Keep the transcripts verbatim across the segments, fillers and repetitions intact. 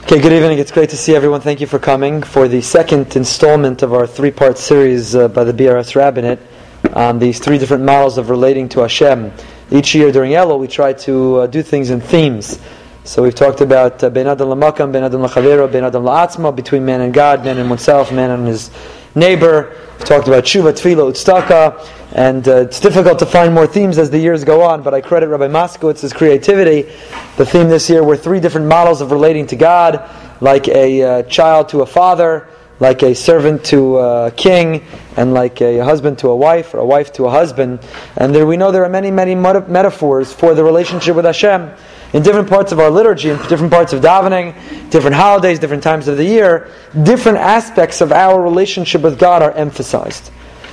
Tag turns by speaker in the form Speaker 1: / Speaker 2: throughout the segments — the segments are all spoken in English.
Speaker 1: Okay, good evening. It's great to see everyone. Thank you for coming for the second installment of our three-part series uh, by the B R S Rabbinate on these three different models of relating to Hashem. Each year during Elul, we try to uh, do things in themes. So we've talked about uh, Ben Adam L'Makam, Ben Adam L'Chavero, Ben Adam L'Atzma, between man and God, man and oneself, man and his neighbor. We've talked about Tshuva, Tefillah, Utztaka, and uh, it's difficult to find more themes as the years go on, but I credit Rabbi Moskowitz's creativity. The theme this year were three different models of relating to God, like a uh, child to a father, like a servant to a king, and like a husband to a wife, or a wife to a husband. And there we know there are many, many meta- metaphors for the relationship with Hashem. In different parts of our liturgy, in different parts of davening, different holidays, different times of the year, different aspects of our relationship with God are emphasized.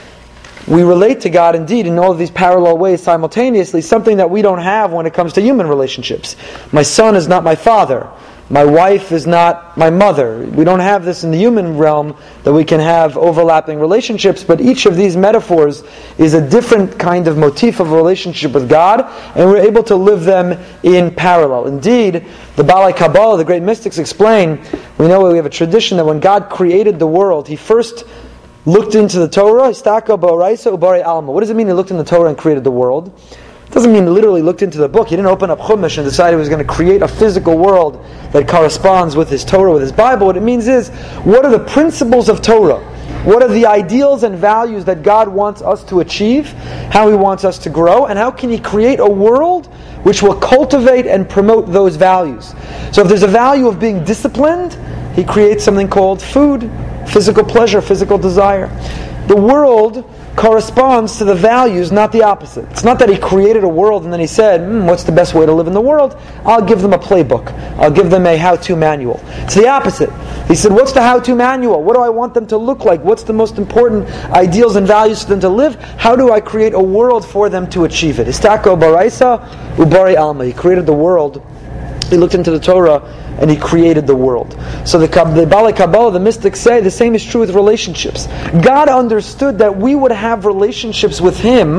Speaker 1: We relate to God indeed in all of these parallel ways simultaneously, something that we don't have when it comes to human relationships. My son is not my father. My wife is not my mother. We don't have this in the human realm, that we can have overlapping relationships, but each of these metaphors is a different kind of motif of a relationship with God, and we're able to live them in parallel. Indeed, the Balai Kabbalah, the great mystics, explain, we know we have a tradition that when God created the world, He first looked into the Torah, Istaka Ba'oraisa Ubari Alma. What does it mean He looked in the Torah and created the world? It doesn't mean He literally looked into the book. He didn't open up Chumash and decide He was going to create a physical world that corresponds with His Torah, with His Bible. What it means is, what are the principles of Torah? What are the ideals and values that God wants us to achieve? How He wants us to grow? And how can He create a world which will cultivate and promote those values? So if there's a value of being disciplined, He creates something called food, physical pleasure, physical desire. The world corresponds to the values, not the opposite. It's not that He created a world and then He said, hmm, what's the best way to live in the world? I'll give them a playbook. I'll give them a how-to manual. It's the opposite. He said, what's the how-to manual? What do I want them to look like? What's the most important ideals and values for them to live? How do I create a world for them to achieve it? Istako baraisa ubari alma. He created the world. He looked into the Torah and He created the world. So the, the Balai Kabbalah, the mystics say, the same is true with relationships. God understood that we would have relationships with Him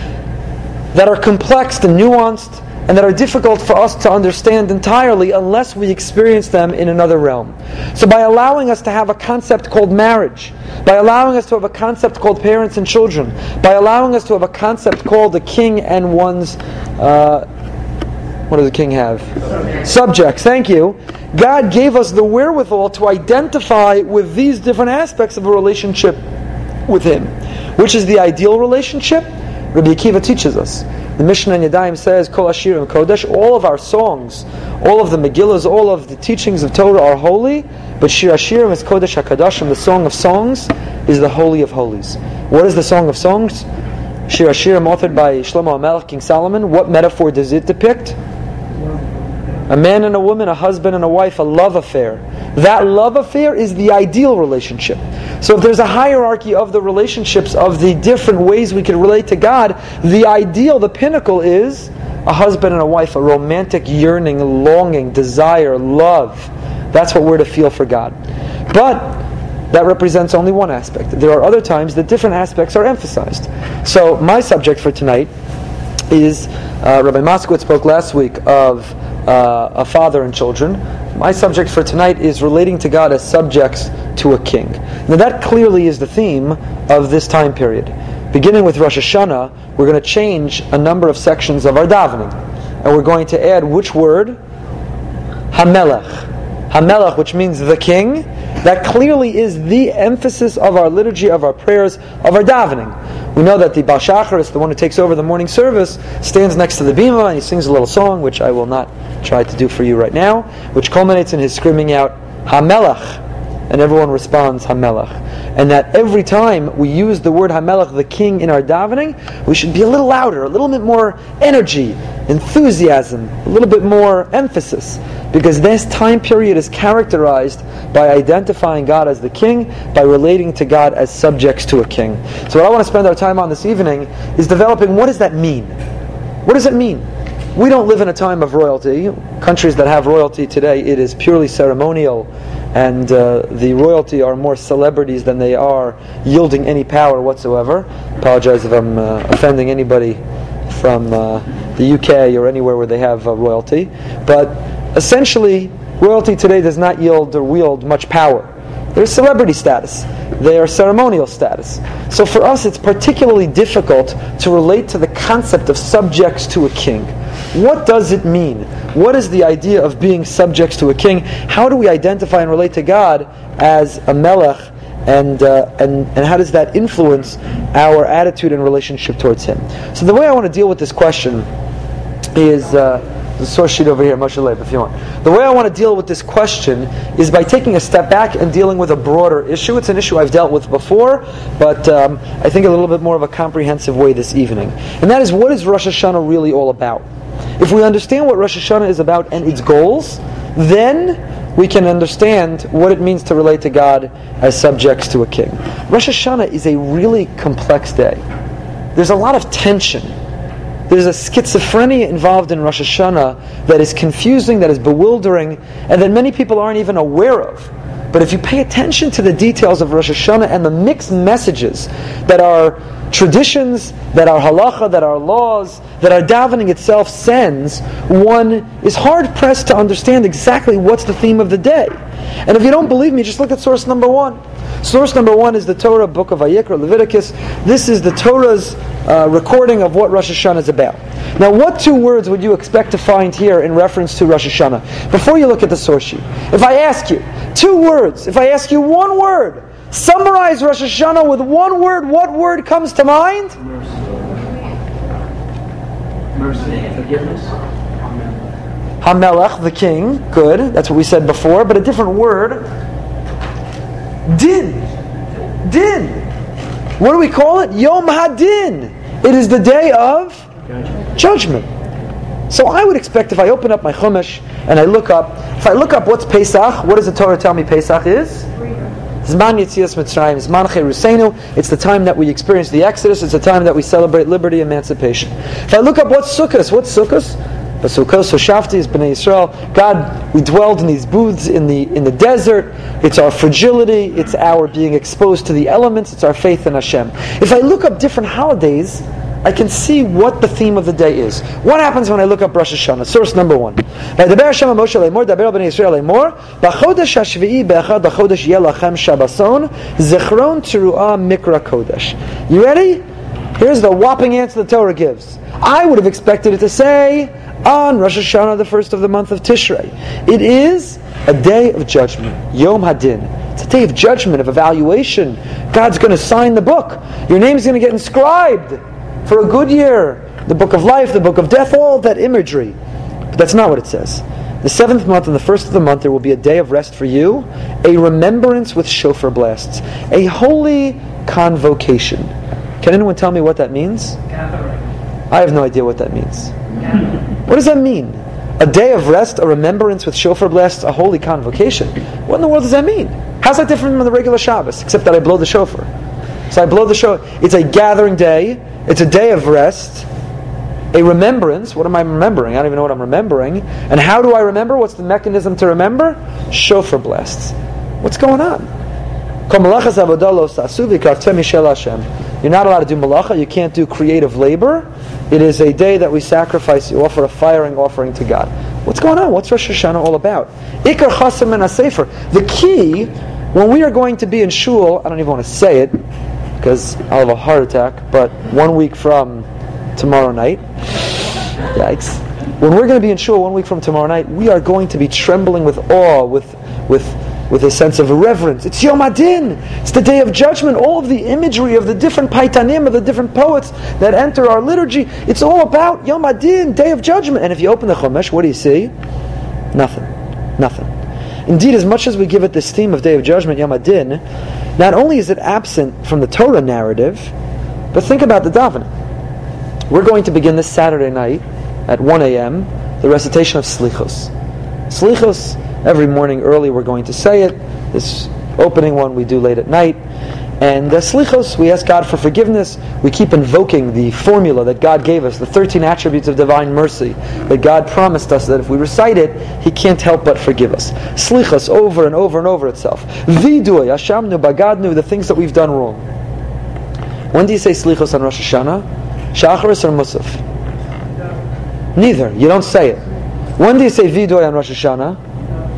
Speaker 1: that are complex and nuanced and that are difficult for us to understand entirely unless we experience them in another realm. So by allowing us to have a concept called marriage, by allowing us to have a concept called parents and children, by allowing us to have a concept called the king and one's uh, what does a king have? Subjects. Subjects, thank you. God gave us the wherewithal to identify with these different aspects of a relationship with Him. Which is the ideal relationship? Rabbi Akiva teaches us. The Mishnah in Yadayim says, Kol Ashirim Kodesh, all of our songs, all of the Megillas, all of the teachings of Torah are holy, but Shir Ashirim is Kodesh HaKadoshim, the Song of Songs is the Holy of Holies. What is the Song of Songs? Shir Ashirim, authored by Shlomo HaMelech, King Solomon. What metaphor does it depict? A man and a woman, a husband and a wife, a love affair. That love affair is the ideal relationship. So if there's a hierarchy of the relationships, of the different ways we can relate to God, the ideal, the pinnacle is a husband and a wife, a romantic yearning, longing, desire, love. That's what we're to feel for God. But that represents only one aspect. There are other times that different aspects are emphasized. So my subject for tonight is, uh, Rabbi Moskowitz spoke last week of uh, a father and children. My subject for tonight is relating to God as subjects to a king. Now that clearly is the theme of this time period. Beginning with Rosh Hashanah, we're going to change a number of sections of our davening. And we're going to add which word? Hamelech. Hamelech, which means the king. That clearly is the emphasis of our liturgy, of our prayers, of our davening. We know that the Baal Shacharis, the one who takes over the morning service, stands next to the bima and he sings a little song, which I will not try to do for you right now, which culminates in his screaming out, Hamelech, and everyone responds, Hamelech. And that every time we use the word Hamelech, the king, in our davening, we should be a little louder, a little bit more energy, enthusiasm, a little bit more emphasis. Because this time period is characterized by identifying God as the king, by relating to God as subjects to a king. So what I want to spend our time on this evening is developing, what does that mean? What does it mean? We don't live in a time of royalty. Countries that have royalty today, it is purely ceremonial, and uh, the royalty are more celebrities than they are yielding any power whatsoever. Apologize if I'm uh, offending anybody from uh, the U K or anywhere where they have uh, royalty. But essentially, Royalty today does not yield or wield much power. They're celebrity status. They are ceremonial status. So for us, it's particularly difficult to relate to the concept of subjects to a king. What does it mean? What is the idea of being subjects to a king? How do we identify and relate to God as a melech? And, uh, and and how does that influence our attitude and relationship towards Him? So the way I want to deal with this question is... Uh, the source sheet over here, Moshe Leib, if you want. The way I want to deal with this question is by taking a step back and dealing with a broader issue. It's an issue I've dealt with before, but um, I think a little bit more of a comprehensive way this evening. And that is, what is Rosh Hashanah really all about? If we understand what Rosh Hashanah is about and its goals, then we can understand what it means to relate to God as subjects to a king. Rosh Hashanah is a really complex day. There's a lot of tension. There's a schizophrenia involved in Rosh Hashanah that is confusing, that is bewildering, and that many people aren't even aware of. But if you pay attention to the details of Rosh Hashanah and the mixed messages that our traditions, that our halacha, that our laws, that our davening itself sends, one is hard-pressed to understand exactly what's the theme of the day. And if you don't believe me, just look at source number one. Source number one is the Torah, book of Vayikra, Leviticus. This is the Torah's uh, recording of what Rosh Hashanah is about. Now, what two words would you expect to find here in reference to Rosh Hashanah? Before you look at the source sheet, if I ask you two words, if I ask you one word, summarize Rosh Hashanah with one word, what word comes to mind?
Speaker 2: Mercy. Mercy. Forgiveness.
Speaker 1: HaMelech, the king. Good. That's what we said before, but a different word. Din. Din. What do we call it? Yom HaDin. It is the day of judgment. judgment. So I would expect, if I open up my Chumash and I look up, if I look up what's Pesach, what does the Torah tell me Pesach is? Zman Yetzias Mitzrayim, Zman Cheruseinu. It's the time that we experience the Exodus. It's the time that we celebrate liberty, emancipation. If I look up what's Sukkos, what's Sukkos? Basukos Hoshafti is Bnei Yisrael. God, we dwelled in these booths in the in the desert. It's our fragility. It's our being exposed to the elements. It's our faith in Hashem. If I look up different holidays, I can see what the theme of the day is. What happens when I look up Rosh Hashanah? Source number one. V'daber Hashem Moshe Lemor, daber Bnei Yisrael Lemor, b'chodesh hashvi'i be'echad b'chodesh yeh lachem Shabbason, zichron teruah mikra kodesh. You ready? Here's the whopping answer the Torah gives. I would have expected it to say, on Rosh Hashanah, the first of the month of Tishrei. It is a day of judgment. Yom Hadin. It's a day of judgment, of evaluation. God's going to sign the book. Your name's going to get inscribed for a good year. The book of life, the book of death, all of that imagery. But that's not what it says. The seventh month and the first of the month, there will be a day of rest for you, a remembrance with shofar blasts, a holy convocation. Can anyone tell me what that means?
Speaker 2: Gathering.
Speaker 1: I have no idea what that means.
Speaker 2: Gathering.
Speaker 1: What does that mean? A day of rest, a remembrance with shofar blasts, a holy convocation. What in the world does that mean? How's that different from the regular Shabbos, except that I blow the shofar? So I blow the shofar. It's a gathering day. It's a day of rest. A remembrance. What am I remembering? I don't even know what I'm remembering. And how do I remember? What's the mechanism to remember? Shofar blasts. What's going on? You're not allowed to do malacha. You can't do creative labor. It is a day that we sacrifice. You offer a firing offering to God. What's going on? What's Rosh Hashanah all about? Ikar chasam and asefer. The key, when we are going to be in shul, I don't even want to say it because I'll have a heart attack. But one week from tomorrow night, yikes! When we're going to be in shul one week from tomorrow night, we are going to be trembling with awe, with with. with a sense of reverence. It's Yom Hadin. It's the day of judgment. All of the imagery of the different paitanim, of the different poets that enter our liturgy, it's all about Yom Hadin, day of judgment. And if you open the Chumash, what do you see? Nothing. Nothing. Indeed, as much as we give it this theme of day of judgment, Yom Hadin, not only is it absent from the Torah narrative, but think about the davening. We're going to begin this Saturday night at one a.m. the recitation of Slichos. Slichos, every morning early we're going to say it. This opening one we do late at night. And uh, Slichos, we ask God for forgiveness. We keep invoking the formula that God gave us, the thirteen attributes of divine mercy, that God promised us that if we recite it, He can't help but forgive us. Slichos, over and over and over itself. Vidoy, Ashamnu, Bagadnu, the things that we've done wrong. When do you say Slichos on Rosh Hashanah? Shacharis or Musaf? Neither. You don't say it. When do you say Vidoy on Rosh Hashanah?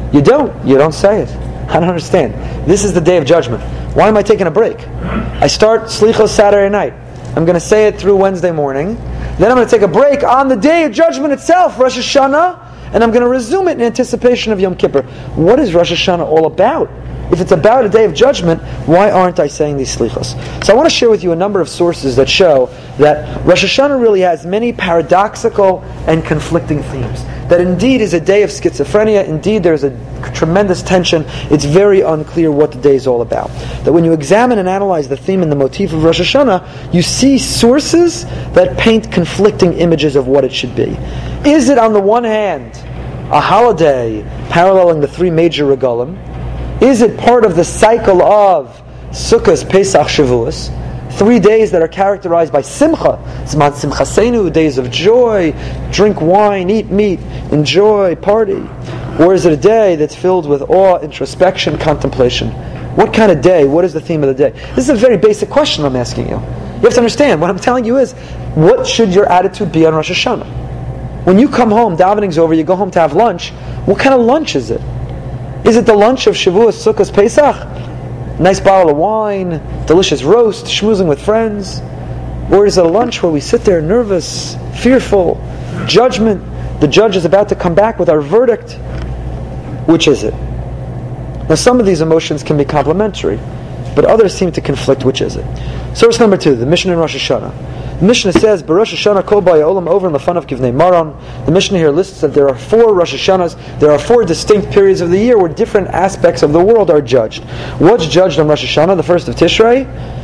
Speaker 1: You don't. You don't say it. I don't understand. This is the day of judgment. Why am I taking a break? I start Slichos Saturday night. I'm going to say it through Wednesday morning. Then I'm going to take a break on the day of judgment itself, Rosh Hashanah, and I'm going to resume it in anticipation of Yom Kippur. What is Rosh Hashanah all about? If it's about a day of judgment, why aren't I saying these slichos? So I want to share with you a number of sources that show that Rosh Hashanah really has many paradoxical and conflicting themes. That indeed is a day of schizophrenia, indeed there's a tremendous tension, it's very unclear what the day is all about. That when you examine and analyze the theme and the motif of Rosh Hashanah, you see sources that paint conflicting images of what it should be. Is it on the one hand a holiday paralleling the three major regalim? Is it part of the cycle of Sukkot, Pesach, Shavuos? Three days that are characterized by Simcha, Zman Simchasenu, days of joy, drink wine, eat meat, enjoy, party. Or is it a day that's filled with awe, introspection, contemplation? What kind of day? What is the theme of the day? This is a very basic question I'm asking you. You have to understand, what I'm telling you is, what should your attitude be on Rosh Hashanah? When you come home, davening's over, you go home to have lunch, what kind of lunch is it? Is it the lunch of Shavuos, Sukkot, Pesach? Nice bottle of wine, delicious roast, schmoozing with friends? Or is it a lunch where we sit there nervous, fearful, judgment? The judge is about to come back with our verdict. Which is it? Now some of these emotions can be complementary, but others seem to conflict. Which is it? Source number two, the Mishnah in Rosh Hashanah. The Mishnah says, B'Rosh Hashanah kol ba'ya olam over in the fun of Kivnei Maron. The Mishnah here lists that there are four Rosh Hashanahs, there are four distinct periods of the year where different aspects of the world are judged. What's judged on Rosh Hashanah, the first of Tishrei?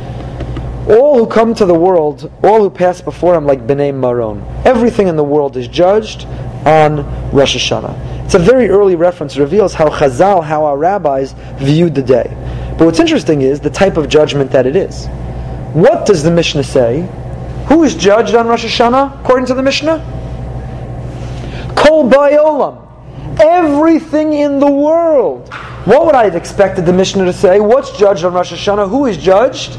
Speaker 1: All who come to the world, all who pass before him like B'nai Maron. Everything in the world is judged on Rosh Hashanah. It's a very early reference. It reveals how Chazal, how our rabbis viewed the day. But what's interesting is the type of judgment that it is. What does the Mishnah say? Who is judged on Rosh Hashanah, according to the Mishnah? Kol Bayolam. Everything in the world. What would I have expected the Mishnah to say? What's judged on Rosh Hashanah? Who is judged?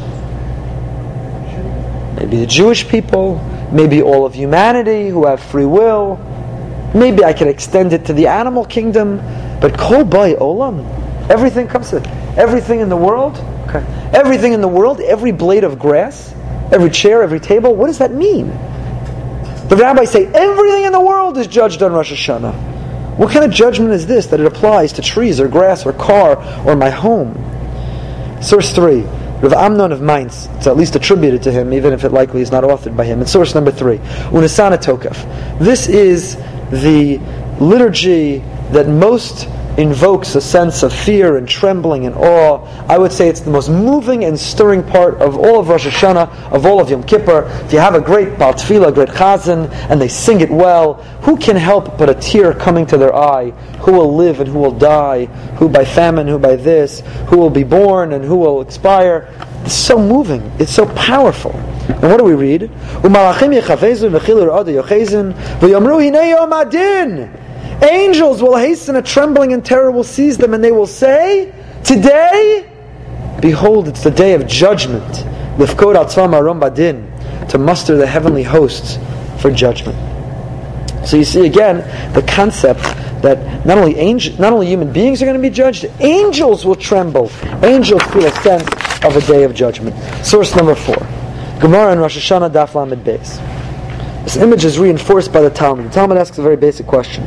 Speaker 1: Maybe the Jewish people. Maybe all of humanity who have free will. Maybe I could extend it to the animal kingdom. But Kol Bayolam. Everything comes to it. Everything in the world. Okay. Everything in the world. Every blade of grass. Every chair, every table, what does that mean? The rabbis say everything in the world is judged on Rosh Hashanah. What kind of judgment is this that it applies to trees or grass or car or my home? Source three, Rav Amnon of Mainz. It's at least attributed to him, even if it likely is not authored by him. And source number three, Unisana Tokef. This is the liturgy that most invokes a sense of fear and trembling and awe. I would say it's the most moving and stirring part of all of Rosh Hashanah, of all of Yom Kippur. If you have a great Bal Tefillah, a great Chazan, and they sing it well, who can help but a tear coming to their eye? Who will live and who will die? Who by famine, who by this? Who will be born and who will expire? It's so moving. It's so powerful. And what do we read? U'malachim yechavezu v'chilur oda yochezin v'yomru hinei yom adin. Angels will hasten, a trembling and terror will seize them, and they will say, today, behold, it's the day of judgment. Lifkod atzvam arom badin, to muster the heavenly hosts for judgment. So you see again the concept that not only angel, not only human beings are going to be judged, angels will tremble. Angels feel a sense of a day of judgment. Source number four, Gemara in Rosh Hashanah Daf Lamed Beis. This image is reinforced by the Talmud. The Talmud asks a very basic question.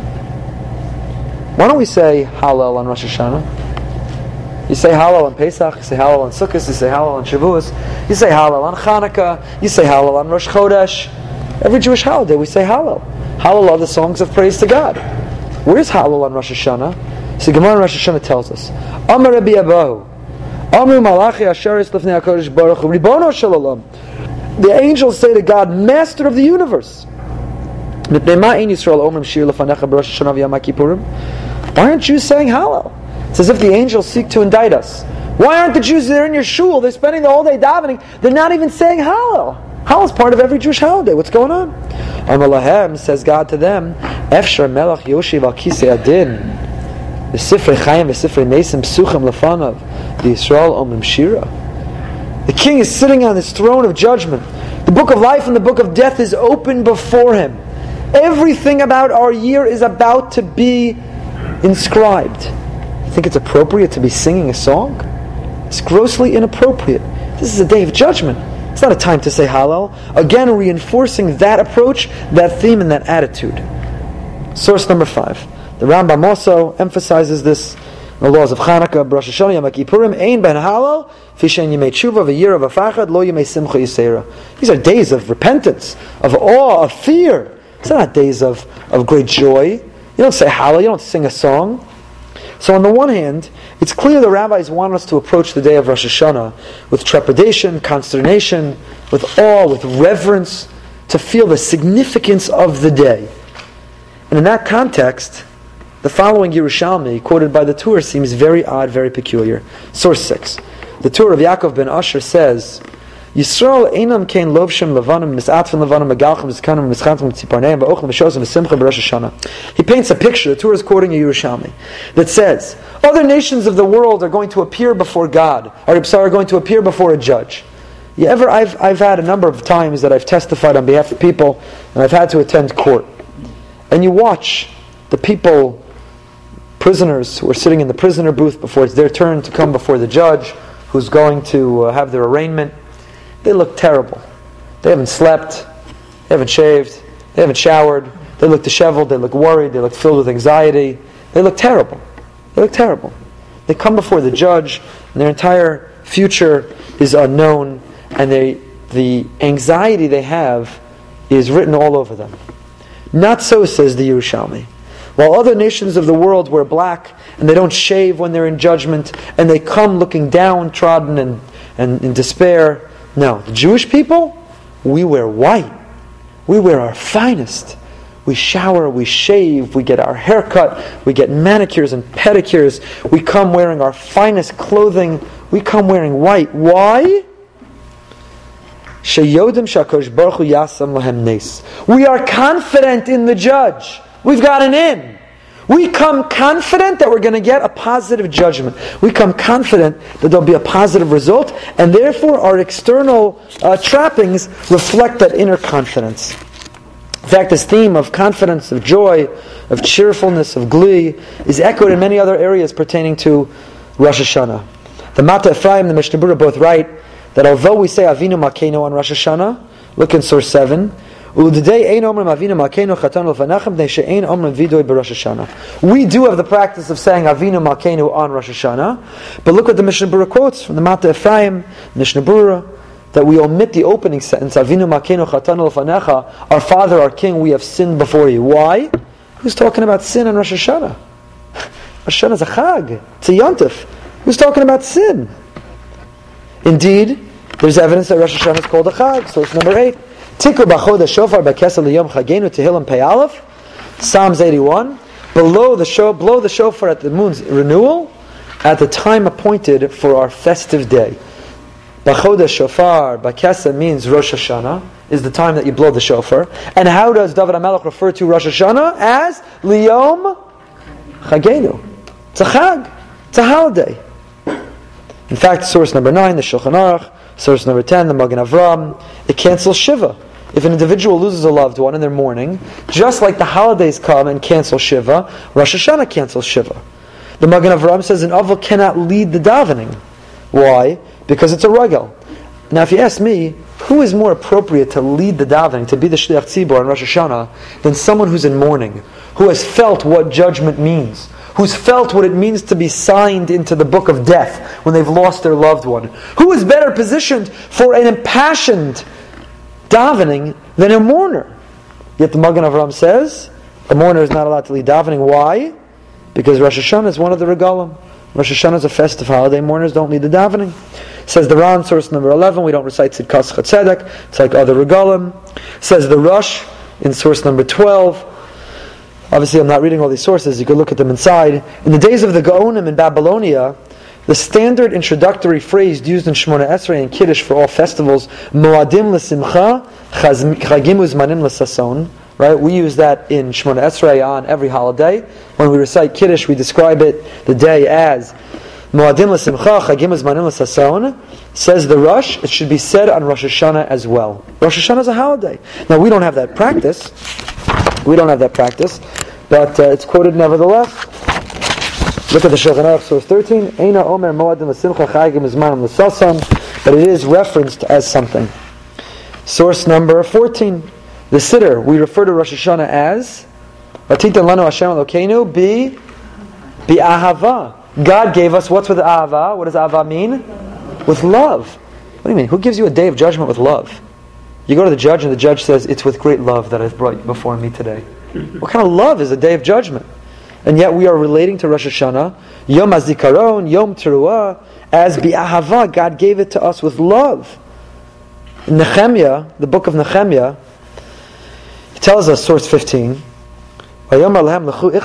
Speaker 1: Why don't we say Hallel on Rosh Hashanah? You say Hallel on Pesach, you say Hallel on Sukkot, you say Hallel on Shavuos, you say Hallel on Chanukah, you say Hallel on Rosh Chodesh. Every Jewish holiday we say Hallel. Hallel are the songs of praise to God. Where's Hallel on Rosh Hashanah? So Gemara in Rosh Hashanah tells us, Amar Rabbi Abahu, Amru Malachi Asheris Lifnei HaKadosh Baruch Hu, Ribono Shel Olam. The angels say to God, Master of the universe, why aren't Jews saying Hallel? It's as if the angels seek to indict us. Why aren't the Jews there in your shul? They're spending the whole day davening. They're not even saying Hallel. Hallel is part of every Jewish holiday. What's going on? Amalahem, says God to them, Efshar melech yoshiv al kisei adin, v'sifrei chayim v'sifrei nesim psuchem lefanav, the Yisrael omrim shira. The king is sitting on his throne of judgment. The book of life and the book of death is open before him. Everything about our year is about to be inscribed. You think it's appropriate to be singing a song? It's grossly inappropriate. This is a day of judgment. It's not a time to say Hallel. Again, reinforcing that approach, that theme, and that attitude. Source number five. The Rambam also emphasizes this in the laws of Chanukah, Rosh Hashanah, Yom Kippurim, Ein ben Hallel, Fishen Yemei Tshuva, V'yira V'fachad, Lo Yemei Simcha Yisera. These are days of repentance, of awe, of fear. It's not days of, of great joy. You don't say Hallel, you don't sing a song. So on the one hand, it's clear the rabbis want us to approach the day of Rosh Hashanah with trepidation, consternation, with awe, with reverence, to feel the significance of the day. And in that context, the following Yerushalmi, quoted by the Tur, seems very odd, very peculiar. Source six. The Tur of Yaakov ben Asher says, Yisrael einam kein lovshem levanim misatfin levanim megalchem miskanim mischantim tziparneim ba'ochem v'shosem v'simcha b'Rosh Hashanah. He paints a picture, the Tur is quoting a Yerushalmi, that says, other nations of the world are going to appear before God, or sorry, are going to appear before a judge. You ever, I've, I've had a number of times that I've testified on behalf of people, and I've had to attend court. And you watch the people, prisoners who are sitting in the prisoner booth before it's their turn to come before the judge, who's going to uh, have their arraignment. They look terrible. They haven't slept, they haven't shaved, they haven't showered, they look disheveled, they look worried, they look filled with anxiety. They look terrible. They look terrible. They come before the judge, and their entire future is unknown, and they, the anxiety they have is written all over them. Not so, says the Yerushalmi. While other nations of the world wear black, and they don't shave when they're in judgment, and they come looking downtrodden and, and in despair, no, the Jewish people, we wear white. We wear our finest. We shower, we shave, we get our hair cut, we get manicures and pedicures. We come wearing our finest clothing. We come wearing white. Why? We are confident in the judge. We've got an in. We come confident that we're going to get a positive judgment. We come confident that there'll be a positive result, and therefore our external uh, trappings reflect that inner confidence. In fact, this theme of confidence, of joy, of cheerfulness, of glee, is echoed in many other areas pertaining to Rosh Hashanah. The Mata Ephraim and the Mishnah Berurah both write that although we say Avinu Malkeinu on Rosh Hashanah, look in source seven, we do have the practice of saying Avinu Malkeinu on Rosh Hashanah, but look what the Mishnah Berurah quotes from the Mata Ephraim, Mishnah Berurah, that we omit the opening sentence, Avinu Malkeinu Chatanu Lefanecha, our Father, our King, we have sinned before you. Why? Who's talking about sin on Rosh Hashanah? Rosh Hashanah is a Chag, it's a Yontif. Who's talking about sin? Indeed, there's evidence that Rosh Hashanah is called a Chag. Source number eight. Tikru b'chod shofar b'kesel liyom chagenu tehillim pei aleph. Psalms eighty-one. Below the show, blow the shofar at the moon's renewal, at the time appointed for our festive day. B'chod shofar b'kesel means Rosh Hashanah, is the time that you blow the shofar. And how does David HaMelech refer to Rosh Hashanah? As liyom chagenu. It's a chag. It's a holiday. In fact, source number nine, the Shulchan Aruch. Source number ten, the Magen Avram. It cancels Shiva. If an individual loses a loved one in their mourning, just like the holidays come and cancel Shiva, Rosh Hashanah cancels Shiva. The Magen Avram says an Avil cannot lead the davening. Why? Because it's a regel. Now if you ask me, who is more appropriate to lead the davening, to be the Shliach Tzibor on Rosh Hashanah, than someone who's in mourning, who has felt what judgment means, who's felt what it means to be signed into the book of death when they've lost their loved one? Who is better positioned for an impassioned davening than a mourner? Yet the Magen Avram says the mourner is not allowed to lead davening. Why? Because Rosh Hashanah is one of the regalim. Rosh Hashanah is a festive holiday. Mourners don't lead the davening. Says the Ran, source number eleven, we don't recite Tzidkas Chatzedek. It's like other regalim. Says the Rush in source number twelve. Obviously, I'm not reading all these sources. You can look at them inside. In the days of the Gaonim in Babylonia, the standard introductory phrase used in Shemona Esrei and Kiddush for all festivals, Moadim l'simcha, chagim uzmanim l'sason. Right? We use that in Shemona Esrei on every holiday. When we recite Kiddush, we describe it the day as Moadim l'simcha, chagim uzmanim l'sason. Says the Rush, it should be said on Rosh Hashanah as well. Rosh Hashanah is a holiday. Now, we don't have that practice. We don't have that practice, but uh, it's quoted nevertheless. Look at the Shulchan Aruch, source thirteen. Eina omer moadim l'simcha chagim zmanim l'sasam, but it is referenced as something. Source number fourteen. The Siddur, we refer to Rosh Hashanah as Vatitan lanu Hashem Elokeinu bi bi ahava. God gave us what's with ahava? What does ahava mean? With love. What do you mean? Who gives you a day of judgment with love? You go to the judge and the judge says, it's with great love that I've brought you before me today. What kind of love is a day of judgment? And yet we are relating to Rosh Hashanah, Yom HaZikaron, Yom Teruah, as bi'ahava. God gave it to us with love. In Nehemiah, the book of Nehemiah, it tells us, source fifteen, Nehemiah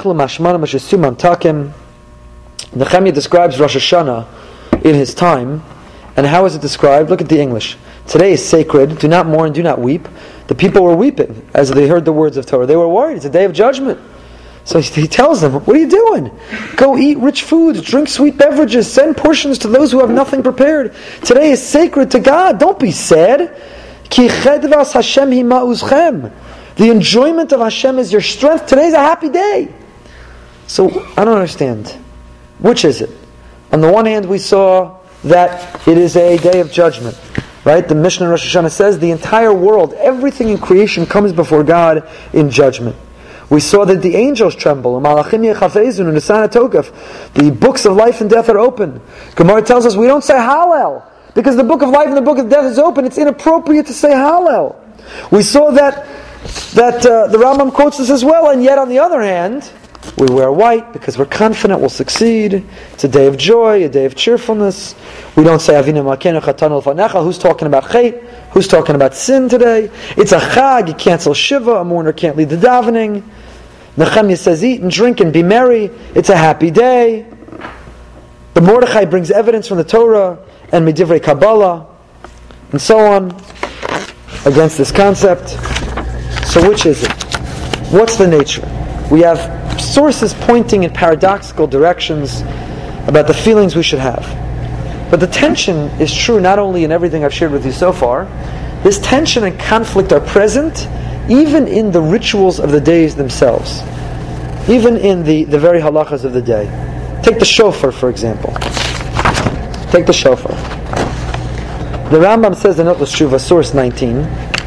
Speaker 1: describes Rosh Hashanah in his time. And how is it described? Look at the English. Today is sacred. Do not mourn, do not weep. The people were weeping as they heard the words of Torah. They were worried. It's a day of judgment. So he tells them, what are you doing? Go eat rich food, drink sweet beverages, send portions to those who have nothing prepared. Today is sacred to God. Don't be sad. Ki chedvas Hashem hi ma'uzchem. The enjoyment of Hashem is your strength. Today is a happy day. So I don't understand. Which is it? On the one hand, we saw that it is a day of judgment. Right? The Mishnah in Rosh Hashanah says the entire world, everything in creation comes before God in judgment. We saw that the angels tremble. The books of life and death are open. Gemara tells us we don't say Hallel. Because the book of life and the book of death is open, it's inappropriate to say Hallel. We saw that that uh, the Rambam quotes this as well, and yet on the other hand, we wear white because we're confident we'll succeed. It's a day of joy, a day of cheerfulness. We don't say Avinu Malkeinu Chatanu L'Fanecha. Who's talking about Chet? Who's talking about sin today? It's a Chag. You cancel Shiva. A mourner can't lead the davening. Nehemiah says, eat and drink and be merry. It's a happy day. The Mordechai brings evidence from the Torah and Midivrei Kabbalah and so on against this concept. So which is it? What's the nature? We have sources pointing in paradoxical directions about the feelings we should have. But the tension is true not only in everything I've shared with you so far. This tension and conflict are present even in the rituals of the days themselves. Even in the, the very halachas of the day. Take the shofar, for example. Take the shofar. The Rambam says in Hilchos Shuvah, source nineteen,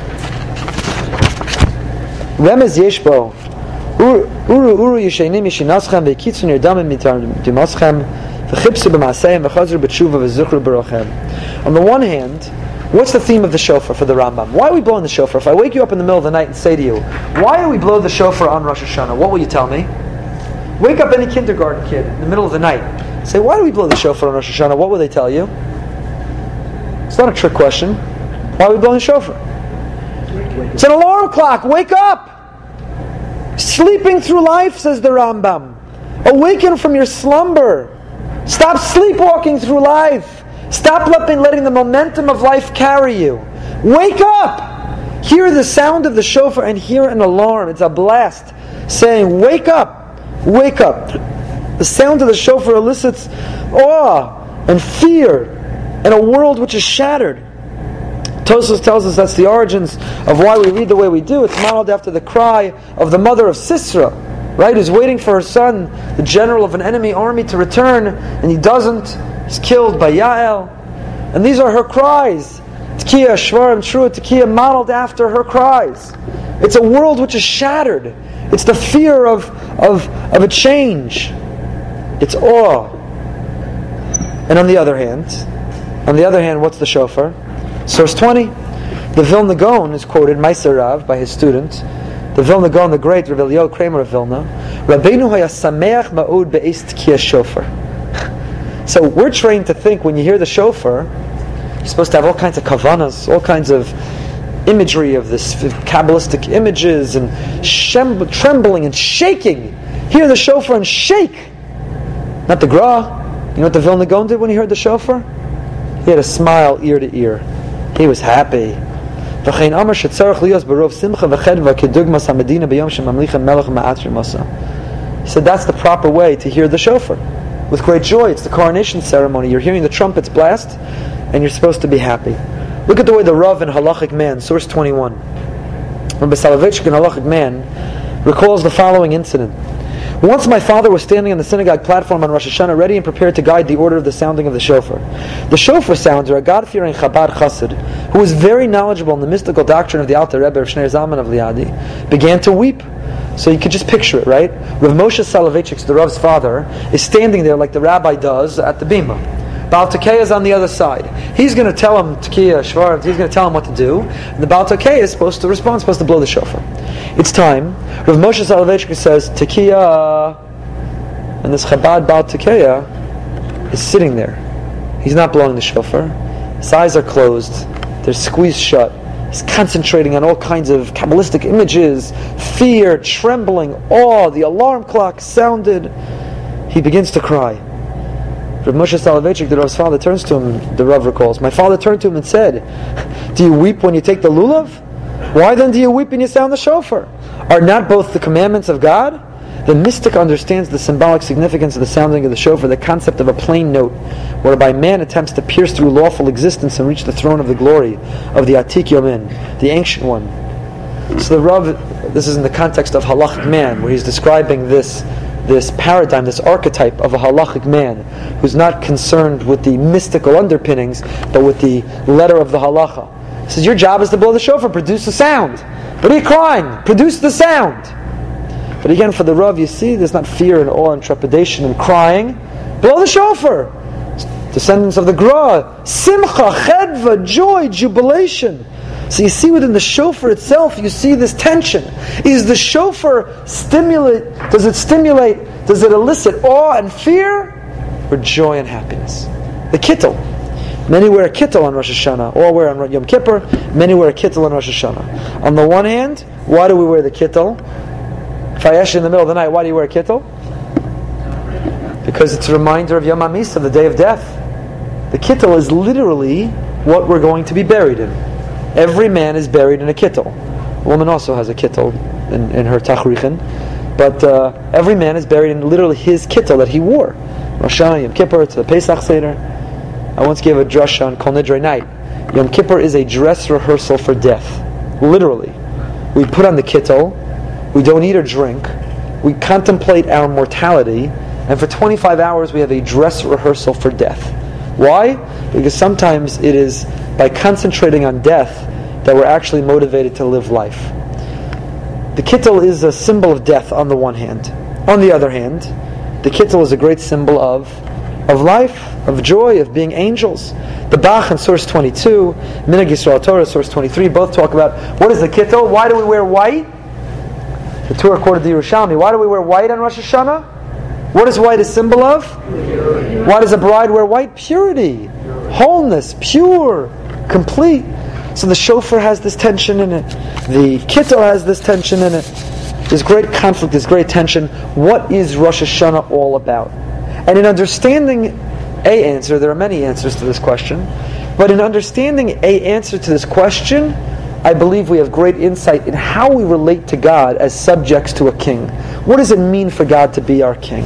Speaker 1: Remez yeshbo Uru uru yishaynim yishinaschem ve'kitzun yerdamim mitardimaschem v'chipsu b'maaseyim v'chazru b'tshuva v'zuchru b'rochem. On the one hand, what's the theme of the shofar for the Rambam? Why are we blowing the shofar? If I wake you up in the middle of the night and say to you, why do we blow the shofar on Rosh Hashanah? What will you tell me? Wake up any kindergarten kid in the middle of the night. Say, why do we blow the shofar on Rosh Hashanah? What will they tell you? It's not a trick question. Why are we blowing the shofar? It's an alarm clock. Wake up! Sleeping through life, says the Rambam. Awaken from your slumber. Stop sleepwalking through life. Stop letting, letting the momentum of life carry you. Wake up! Hear the sound of the shofar and hear an alarm. It's a blast saying, wake up! Wake up! The sound of the shofar elicits awe and fear in a world which is shattered. Tosfos tells us that's the origins of why we read the way we do. It's modeled after the cry of the mother of Sisera, right? Who's waiting for her son, the general of an enemy army, to return, and he doesn't. He's killed by Yael. And these are her cries. Tekiah, Shvarim, Trua, Tekiah, modeled after her cries. It's a world which is shattered. It's the fear of, of, of a change. It's awe. And on the other hand, on the other hand, what's the shofar? Source twenty. The Vilna Gaon is quoted, Meiser Rav, by his student. The Vilna Gaon, the great Rav Eliyahu Kramer of Vilna. Rabbeinu haya sameach ma'od be'es Tekiah shofar. So we're trained to think when you hear the shofar, you're supposed to have all kinds of kavanas, all kinds of imagery of this Kabbalistic images and shem- trembling and shaking. Hear the shofar and shake. Not the Gra. You know what the Vilna Gaon did when he heard the shofar? He had a smile ear to ear. He was happy. He said that's the proper way to hear the shofar. With great joy. It's the coronation ceremony. You're hearing the trumpets blast and you're supposed to be happy. Look at the way the Rav in Halachic Man, source twenty-one. Rabbi Soloveitchik in Halachic Man recalls the following incident. Once my father was standing on the synagogue platform on Rosh Hashanah, ready and prepared to guide the order of the sounding of the shofar. The shofar sounder, a God-fearing Chabad Chassid, who was very knowledgeable in the mystical doctrine of the Alter Rebbe of Shneur Zalman of Liadi, began to weep. So you could just picture it, right? Rav Moshe Soloveitchik, the Rav's father, is standing there like the rabbi does at the bima. Baal Tekeya is on the other side. He's going to tell him Tekiya, Shvar, he's going to tell him what to do. And the Baal Tekeya is supposed to respond, supposed to blow the shofar. It's time. Rav Moshe Soloveitchik says, Tekiya. And this Chabad Baal Tekeya is sitting there. He's not blowing the shofar. His eyes are closed. They're squeezed shut. He's concentrating on all kinds of Kabbalistic images, fear, trembling, awe. The alarm clock sounded. He begins to cry. Rav Moshe Soloveitchik, the Rav's father, turns to him, the Rav recalls. My father turned to him and said, do you weep when you take the lulav? Why then do you weep when you sound the shofar? Are not both the commandments of God? The mystic understands the symbolic significance of the sounding of the shofar, the concept of a plain note, whereby man attempts to pierce through lawful existence and reach the throne of the glory of the Atik Yomin, the ancient one. So the Rav, this is in the context of halachic man, where he's describing this this paradigm, this archetype of a halachic man who's not concerned with the mystical underpinnings, but with the letter of the halacha. He says, your job is to blow the shofar, produce the sound. What are you crying? Produce the sound. But again, for the Rav, you see, there's not fear and awe and trepidation and crying. Blow the shofar. Descendants of the Gra, simcha, chedva, joy, jubilation. So you see within the shofar itself, you see this tension. Is the shofar stimulate, does it stimulate, does it elicit awe and fear, or joy and happiness? The kittel. Many wear a kittel on Rosh Hashanah, all wear on Yom Kippur, many wear a kittel on Rosh Hashanah. On the one hand, why do we wear the kittel? Fayesh in the middle of the night, why do you wear a kittel? Because it's a reminder of Yom HaMisa, the day of death. The kittel is literally what we're going to be buried in. Every man is buried in a kittel. A woman also has a kittel in, in her tachrichin. But uh, every man is buried in literally his kittel that he wore. Rosh Hashanah, Yom Kippur, it's a Pesach Seder. I once gave a drush on Kol Nidrei night. Yom Kippur is a dress rehearsal for death. Literally. We put on the kittel, we don't eat or drink, we contemplate our mortality, and for twenty-five hours we have a dress rehearsal for death. Why? Because sometimes it is by concentrating on death that we're actually motivated to live life. The kittel is a symbol of death on the one hand. On the other hand, the kittel is a great symbol of of life, of joy, of being angels. The Bach in source twenty-two, Minhag Yisrael Torah, source twenty-three, both talk about what is the kittel, why do we wear white? The two are quoted the Yerushalmi. Why do we wear white on Rosh Hashanah? What is white a symbol of? Purity. Why does a bride wear white? Purity, wholeness, pure, complete. So the shofar has this tension in it. The kittel has this tension in it. There's great conflict, there's great tension. What is Rosh Hashanah all about? And in understanding a answer, there are many answers to this question, but in understanding a answer to this question, I believe we have great insight in how we relate to God as subjects to a king. What does it mean for God to be our king?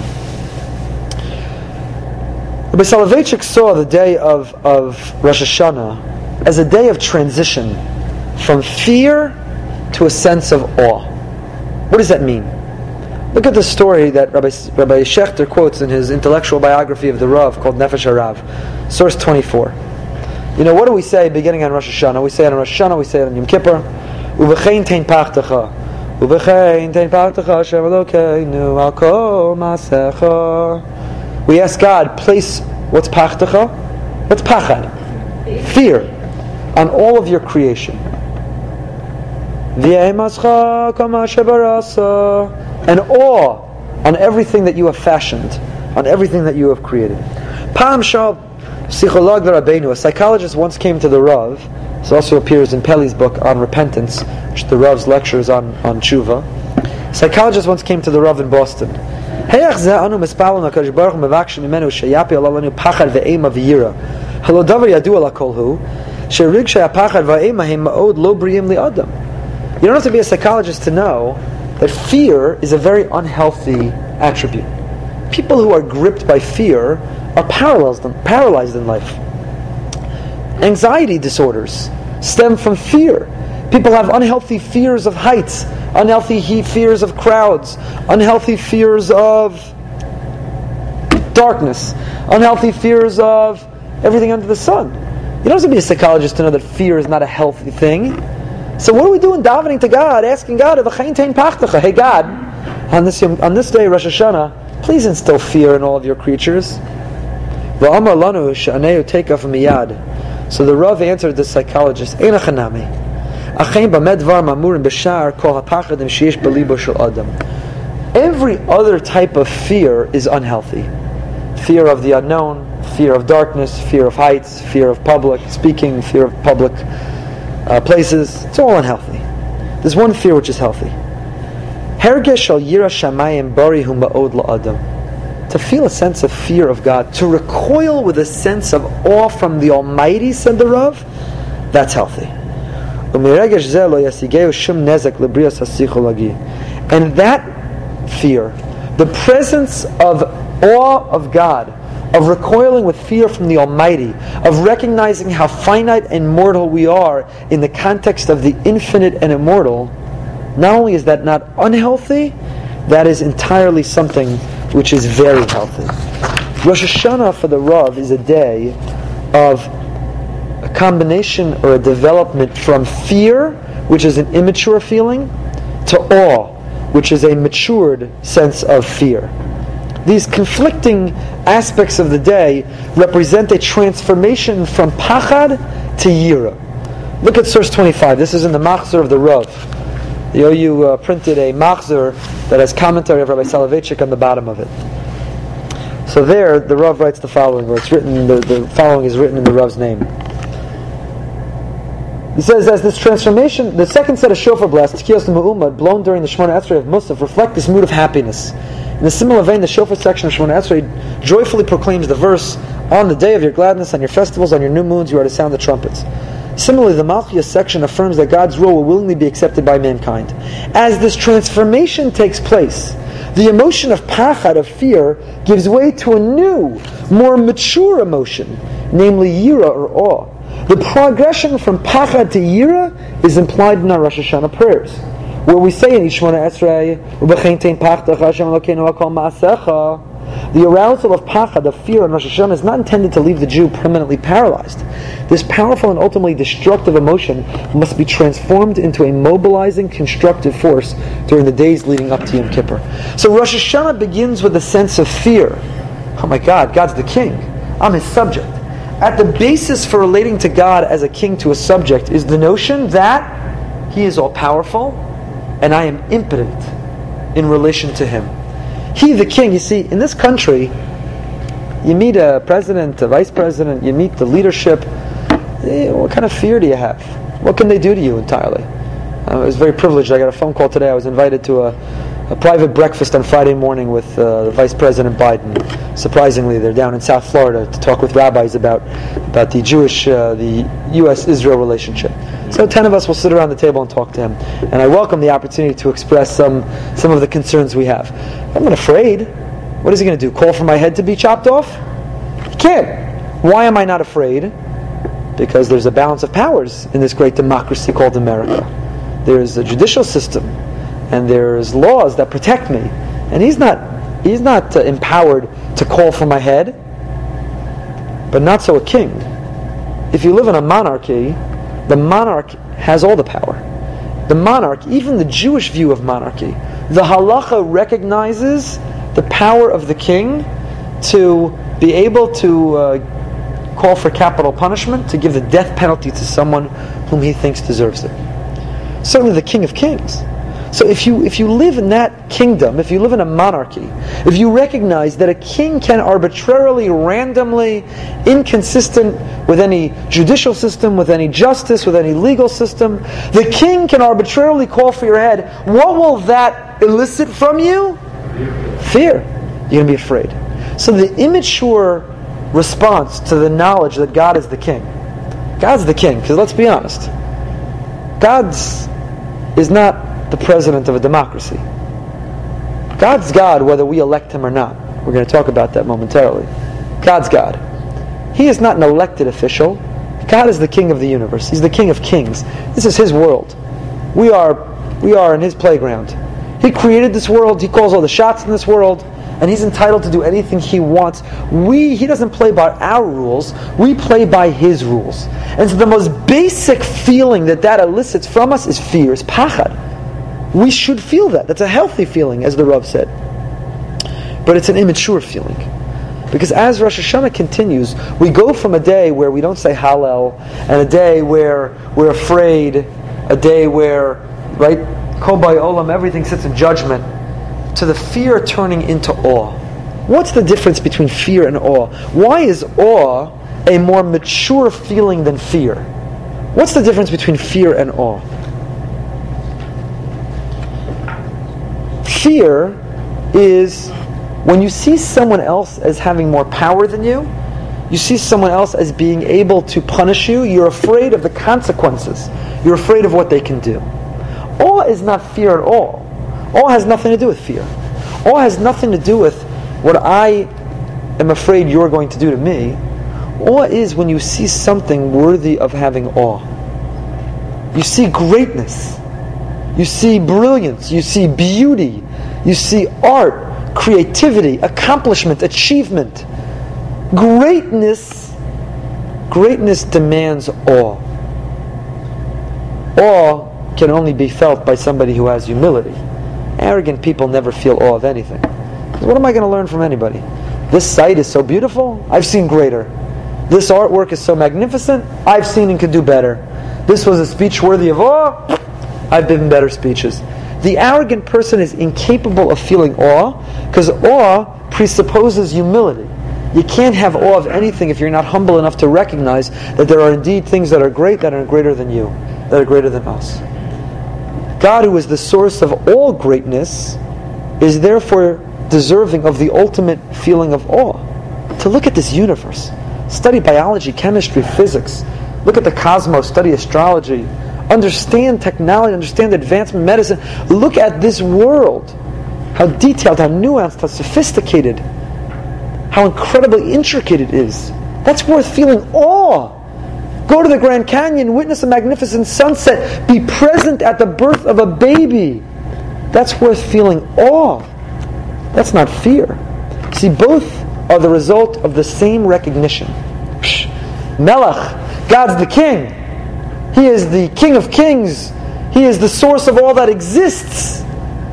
Speaker 1: Rabbi Soloveitchik saw the day of, of Rosh Hashanah as a day of transition from fear to a sense of awe. What does that mean? Look at the story that Rabbi, Rabbi Schechter quotes in his intellectual biography of the Rav called Nefesh HaRav, source twenty-four. You know, what do we say beginning on Rosh Hashanah? We say it on Rosh Hashanah, we say it on Yom Kippur. Uvechein tein pachtecha. Uvechein tein pachtecha Shem Elokeinu al kol maasecha. We ask God, place, what's pachtecha? What's pachad? Fear. On all of your creation. V'yemascha kama shebarasa. And awe on everything that you have fashioned, on everything that you have created. Pam shal Psicholog Rabbeinu, a psychologist once came to the Rav. This also appears in Peli's book on repentance, which the Rav's lectures on, on tshuva. A psychologist once came to the Rav in Boston. You don't have to be a psychologist to know that fear is a very unhealthy attribute. People who are gripped by fear are paralyzed, paralyzed in life. Anxiety disorders stem from fear. People have unhealthy fears of heights, unhealthy he- fears of crowds, unhealthy fears of darkness, unhealthy fears of everything under the sun. You don't have to be a psychologist to know that fear is not a healthy thing. So what are we doing davening to God, asking God, hey God, on this, on this day, Rosh Hashanah, please instill fear in all of your creatures. So the Rav answered the psychologist, every other type of fear is unhealthy. Fear of the unknown, fear of darkness, fear of heights, fear of public speaking, fear of public uh, places. It's all unhealthy. There's one fear which is healthy. To feel a sense of fear of God, to recoil with a sense of awe from the Almighty, said the Rav, that's healthy. And that fear, the presence of awe of God, of recoiling with fear from the Almighty, of recognizing how finite and mortal we are in the context of the infinite and immortal, not only is that not unhealthy, that is entirely something which is very healthy. Rosh Hashanah for the Rav is a day of a combination or a development from fear, which is an immature feeling, to awe, which is a matured sense of fear. These conflicting aspects of the day represent a transformation from pachad to yira. Look at source twenty-five. This is in the Machzor of the Rav. The O U uh, printed a Machzor that has commentary of Rabbi Soloveitchik on the bottom of it. So there, the Rav writes the following, or it's written. The, the following is written in the Rav's name. He says, as this transformation, the second set of shofar blasts, Tkiyos Me'umad, blown during the Shemona Esrei of Musaf, reflect this mood of happiness. In a similar vein, the shofar section of Shemona Esrei joyfully proclaims the verse, on the day of your gladness, on your festivals, on your new moons, you are to sound the trumpets. Similarly, the Malchiyah section affirms that God's rule will willingly be accepted by mankind. As this transformation takes place, the emotion of pachad, of fear, gives way to a new, more mature emotion, namely yira, or awe. The progression from pachad to yira is implied in our Rosh Hashanah prayers, where we say in Shemona Esrei, the arousal of pachad, of fear in Rosh Hashanah, is not intended to leave the Jew permanently paralyzed. This powerful and ultimately destructive emotion must be transformed into a mobilizing, constructive force during the days leading up to Yom Kippur. So Rosh Hashanah begins with a sense of fear. Oh my God, God's the king. I'm his subject. At the basis for relating to God as a king to a subject is the notion that he is all-powerful and I am impotent in relation to him. He, the king, you see, in this country, you meet a president, a vice president, you meet the leadership. Eh, what kind of fear do you have? What can they do to you entirely? I was very privileged. I got a phone call today. I was invited to a, a private breakfast on Friday morning with uh, Vice President Biden. Surprisingly, they're down in South Florida to talk with rabbis about about the Jewish, uh, the U S Israel relationship. So ten of us will sit around the table and talk to him. And I welcome the opportunity to express some some of the concerns we have. I'm not afraid. What is he going to do? Call for my head to be chopped off? He can't. Why am I not afraid? Because there's a balance of powers in this great democracy called America. There's a judicial system, and there's laws that protect me. And he's not he's not uh, empowered to call for my head, but not so a king. If you live in a monarchy, the monarch has all the power. The monarch, even the Jewish view of monarchy, the halacha recognizes the power of the king to be able to uh, call for capital punishment, to give the death penalty to someone whom he thinks deserves it. Certainly the King of Kings. So if you if you live in that kingdom, if you live in a monarchy, if you recognize that a king can arbitrarily, randomly, inconsistent with any judicial system, with any justice, with any legal system, the king can arbitrarily call for your head, what will that elicit from you? Fear. You're going to be afraid. So the immature response to the knowledge that God is the king. God's the king, because let's be honest, God's is not the president of a democracy. God's God whether we elect him or not. We're going to talk about that momentarily. God's God. He is not an elected official. God is the king of the universe. He's the king of kings. This is his world. We are We are in His playground. He created this world. He calls all the shots in this world. And He's entitled to do anything He wants. We, He doesn't play by our rules. We play by His rules. And so the most basic feeling that that elicits from us is fear, is pachad. We should feel that. That's a healthy feeling, as the Rav said. But it's an immature feeling. Because as Rosh Hashanah continues, we go from a day where we don't say Hallel, and a day where we're afraid, a day where, right, Kol Bay Olam, everything sits in judgment, to the fear turning into awe. What's the difference between fear and awe? Why is awe a more mature feeling than fear? What's the difference between fear and awe? Fear is when you see someone else as having more power than you, you see someone else as being able to punish you, you're afraid of the consequences. You're afraid of what they can do. Awe is not fear at all. Awe has nothing to do with fear. Awe has nothing to do with what I am afraid you're going to do to me. Awe is when you see something worthy of having awe. You see greatness. You see brilliance. You see beauty. You see art, creativity, accomplishment, achievement. Greatness, greatness demands awe. Awe can only be felt by somebody who has humility. Arrogant people never feel awe of anything. What am I going to learn from anybody? This sight is so beautiful, I've seen greater. This artwork is so magnificent, I've seen and could do better. This was a speech worthy of awe, I've given better speeches. The arrogant person is incapable of feeling awe, because awe presupposes humility. You can't have awe of anything if you're not humble enough to recognize that there are indeed things that are great, that are greater than you, that are greater than us. God, who is the source of all greatness, is therefore deserving of the ultimate feeling of awe. To look at this universe, study biology, chemistry, physics, look at the cosmos, study astrology, understand technology, understand advancement medicine, look at this world, how detailed, how nuanced, how sophisticated, how incredibly intricate it is. That's worth feeling awe. Go to the Grand Canyon, witness a magnificent sunset, be present at the birth of a baby. That's worth feeling awe. That's not fear. See, both are the result of the same recognition. Psh, Melech, God's the king. He is the King of Kings. He is the source of all that exists.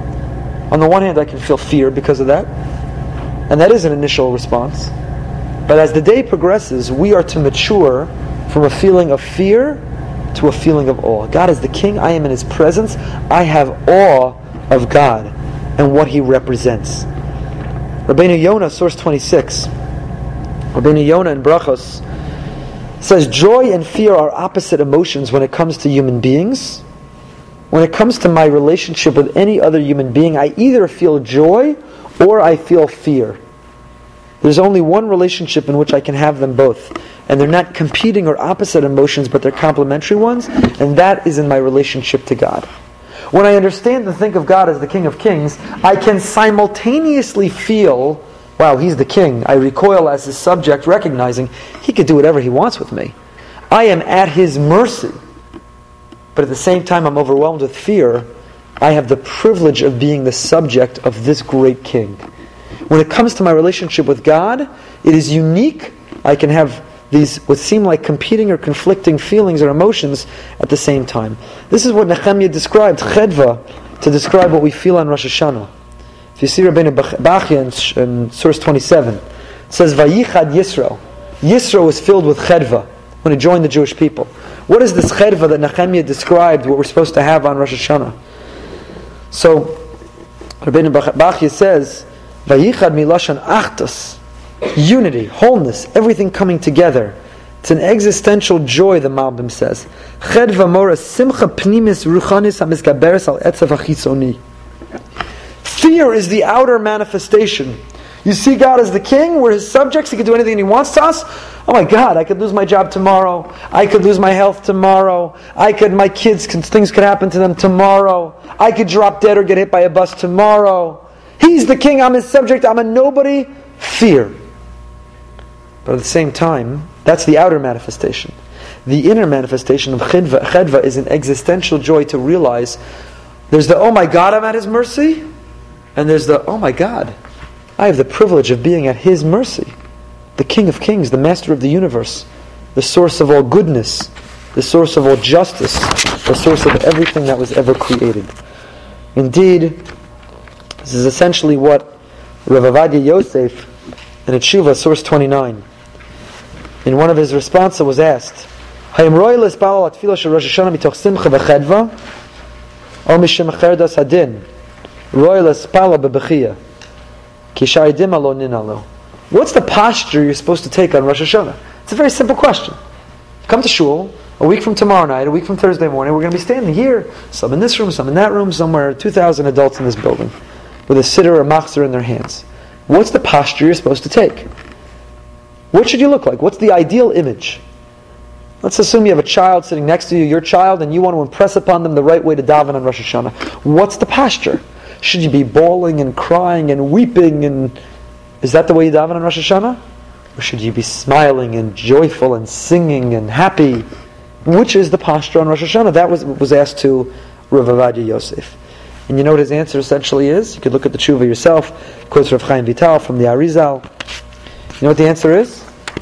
Speaker 1: On the one hand, I can feel fear because of that. And that is an initial response. But as the day progresses, we are to mature from a feeling of fear to a feeling of awe. God is the king. I am in His presence. I have awe of God and what He represents. Rabbeinu Yonah, source twenty-six. Rabbeinu Yonah in Brachos says, joy and fear are opposite emotions when it comes to human beings. When it comes to my relationship with any other human being, I either feel joy or I feel fear. There's only one relationship in which I can have them both. And they're not competing or opposite emotions, but they're complementary ones. And that is in my relationship to God. When I understand and think of God as the King of Kings, I can simultaneously feel, wow, He's the King. I recoil as His subject, recognizing He could do whatever He wants with me. I am at His mercy. But at the same time, I'm overwhelmed with fear. I have the privilege of being the subject of this great King. When it comes to my relationship with God, it is unique. I can have these what seem like competing or conflicting feelings or emotions at the same time. This is what Nehemiah described, chedva, to describe what we feel on Rosh Hashanah. If you see Rabbeinu Bachya in, in source twenty-seven, it says, Vayichad Yisro. Yisro was filled with chedva when he joined the Jewish people. What is this chedva that Nehemiah described, what we're supposed to have on Rosh Hashanah? So, Rabbeinu Bachya says, Vayichad milashon achtos, unity, wholeness, everything coming together. It's an existential joy, the Malbim says. Chedva mora simcha pnimis ruchanis hamizgaberes al etzav hachisoni. Fear is the outer manifestation. You see God as the king, we're His subjects, He can do anything He wants to us. Oh my God, I could lose my job tomorrow. I could lose my health tomorrow. I could, my kids, things could happen to them tomorrow. I could drop dead or get hit by a bus tomorrow. He's the king, I'm His subject, I'm a nobody. Fear. But at the same time, that's the outer manifestation. The inner manifestation of chedva, chedva is an existential joy to realize There's the, oh my God, I'm at His mercy. And there's the, oh my God, I have the privilege of being at His mercy. The King of Kings, the Master of the universe, the source of all goodness, the source of all justice, the source of everything that was ever created. Indeed, this is essentially what Rav Ovadia Yosef in a Tshuva, source twenty-nine, in one of his responses was asked, Hayim roi l'espal al tefillah shel Rosh Hashanah mitoch simcha v'chedva o mishim acher das hadin roi l'espal bebechiyah ki sharidim alo ninalo. What's the posture you're supposed to take on Rosh Hashanah? It's a very simple question. Come to shul a week from tomorrow night, a week from Thursday morning. We're going to be standing here, some in this room, some in that room, somewhere, two thousand adults in this building, with a siddur or a machzor in their hands. What's the posture you're supposed to take? What should you look like? What's the ideal image? Let's assume you have a child sitting next to you, your child, and you want to impress upon them the right way to daven on Rosh Hashanah. What's the posture? Should you be bawling and crying and weeping? And is that the way you daven on Rosh Hashanah? Or should you be smiling and joyful and singing and happy? Which is the posture on Rosh Hashanah? That was was asked to Rav Ovadia Yosef. And you know what his answer essentially is? You could look at the tshuva yourself. Quotes Rav Chaim Vital from the Arizal. You know what the answer is?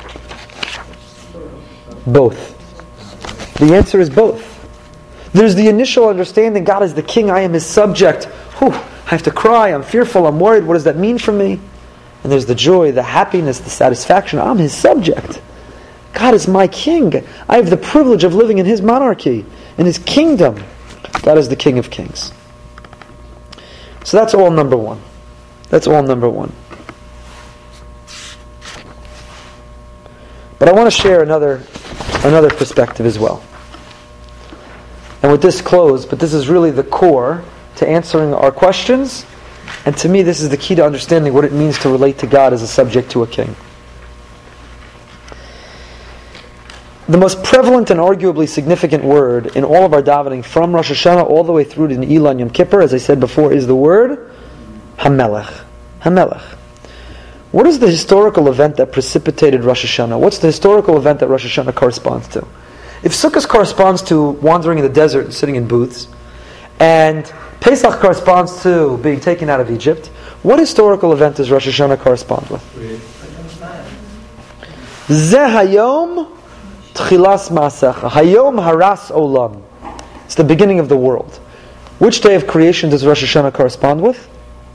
Speaker 1: Both. The answer is both. There's the initial understanding, God is the king, I am His subject. Whew, I have to cry, I'm fearful, I'm worried, what does that mean for me? And there's the joy, the happiness, the satisfaction, I'm His subject. God is my king. I have the privilege of living in His monarchy, in His kingdom. God is the King of Kings. So that's all number one. That's all number one. But I want to share another another perspective as well. And with this close, but this is really the core to answering our questions, and to me this is the key to understanding what it means to relate to God as a subject to a king. The most prevalent and arguably significant word in all of our davening, from Rosh Hashanah all the way through to Ne'ilah and Yom Kippur, as I said before, is the word HaMelech. HaMelech. What is the historical event that precipitated Rosh Hashanah? What's the historical event that Rosh Hashanah corresponds to? If Sukkot corresponds to wandering in the desert and sitting in booths, and Pesach corresponds to being taken out of Egypt, what historical event does Rosh Hashanah correspond with? Zeh Hayom Tchilas Ma'asecha. Hayom Haras Olam. It's the beginning of the world. Which day of creation does Rosh Hashanah correspond with?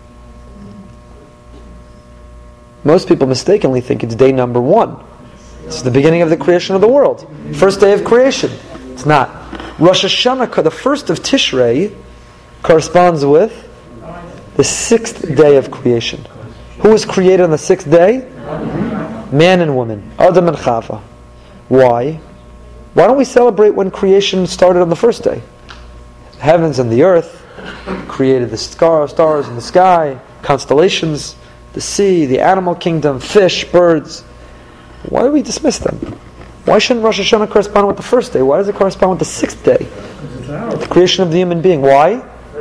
Speaker 1: Most people mistakenly think it's day number one. It's the beginning of the creation of the world. First day of creation. It's not. Rosh Hashanah, the first of Tishrei, corresponds with the sixth day of creation. Who was created on the sixth day? Man and woman. Adam and Chava. Why? Why don't we celebrate when creation started on the first day? The heavens and the earth created the stars in the sky, constellations, the sea, the animal kingdom, fish, birds. Why do we dismiss them? Why shouldn't Rosh Hashanah correspond with the first day? Why does it correspond with the sixth day? The creation of the human being. Why?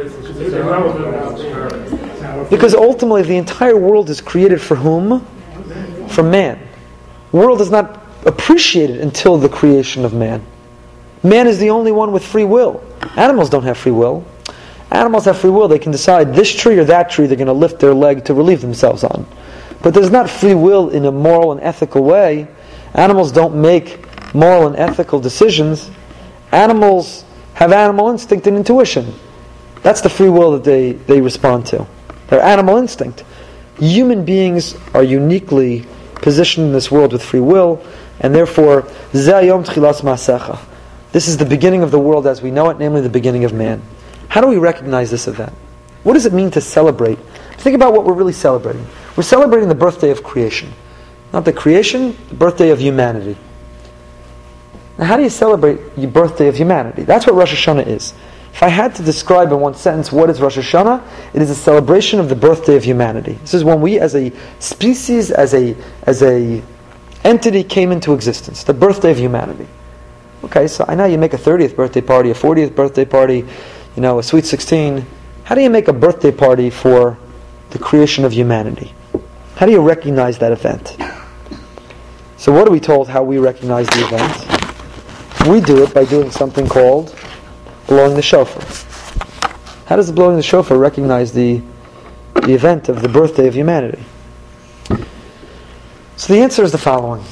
Speaker 1: Because ultimately the entire world is created for whom? For man. The world is not appreciated until the creation of man. Man is the only one with free will. Animals don't have free will. Animals have free will. They can decide this tree or that tree they're going to lift their leg to relieve themselves on. But there's not free will in a moral and ethical way. Animals don't make moral and ethical decisions. Animals have animal instinct and intuition. That's the free will that they, they respond to. Their animal instinct. Human beings are uniquely positioned in this world with free will, and therefore, Zeh Hayom Tchilas Ma'asecha. This is the beginning of the world as we know it, namely the beginning of man. How do we recognize this event? What does it mean to celebrate? Think about what we're really celebrating. We're celebrating the birthday of creation. Not the creation, the birthday of humanity. Now how do you celebrate the birthday of humanity? That's what Rosh Hashanah is. If I had to describe in one sentence what is Rosh Hashanah, it is a celebration of the birthday of humanity. This is when we as a species, as a as a entity came into existence. The birthday of humanity. Okay, so I know you make a thirtieth birthday party, a fortieth birthday party, you know, a sweet sixteen. How do you make a birthday party for the creation of humanity? How do you recognize that event? So what are we told how we recognize the event? We do it by doing something called blowing the shofar. How does the blowing of the shofar recognize the, the event of the birthday of humanity? So the answer is the following.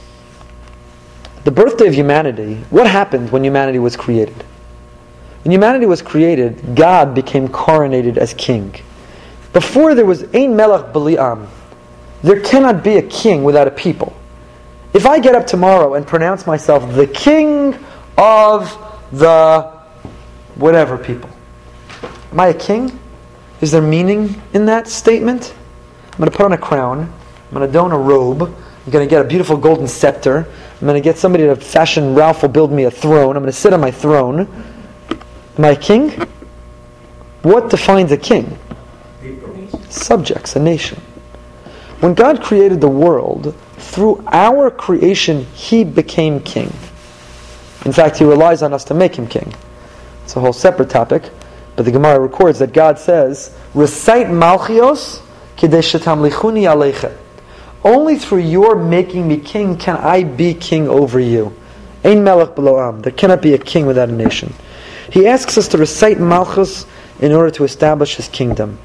Speaker 1: The birthday of humanity, what happened when humanity was created? When humanity was created, God became coronated as king. Before there was Ein Melech B'li Am. There cannot be a king without a people. If I get up tomorrow and pronounce myself the king of the whatever people, am I a king? Is there meaning in that statement? I'm going to put on a crown. I'm going to don a robe. I'm going to get a beautiful golden scepter. I'm going to get somebody to fashion, Ralph will build me a throne. I'm going to sit on my throne. Am I a king? What defines a king? Subjects, a nation. When God created the world, through our creation, He became king. In fact, He relies on us to make Him king. It's a whole separate topic, but the Gemara records that God says, "Recite Malchios kidei shetamlichuni aleichem." Only through your making me king can I be king over you. Ein melech b'lo am. There cannot be a king without a nation. He asks us to recite Malchus in order to establish His kingdom.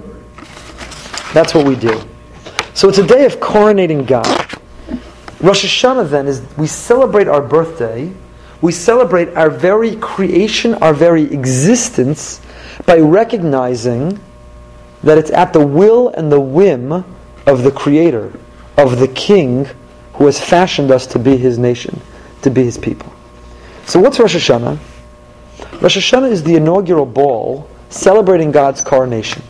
Speaker 1: That's what we do. So it's a day of coronating God. Rosh Hashanah then is, we celebrate our birthday, we celebrate our very creation, our very existence, by recognizing that it's at the will and the whim of the Creator, of the King, who has fashioned us to be His nation, to be His people. So what's Rosh Hashanah? Rosh Hashanah is the inaugural ball celebrating God's coronation.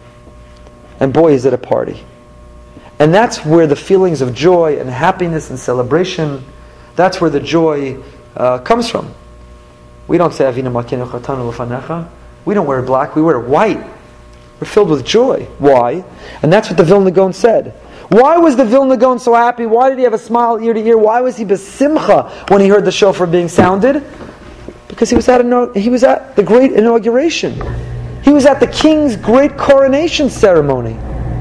Speaker 1: And boy, is it a party. And that's where the feelings of joy and happiness and celebration, that's where the joy uh, comes from. We don't say, Avinu Malkeinu Chatanu L'fanecha. We don't wear black, we wear white. We're filled with joy. Why? And that's what the Vilna Gaon said. Why was the Vilna Gaon so happy? Why did he have a smile ear to ear? Why was he besimcha when he heard the shofar being sounded? Because he was at a, he was at the great inauguration. He was at the king's great coronation ceremony.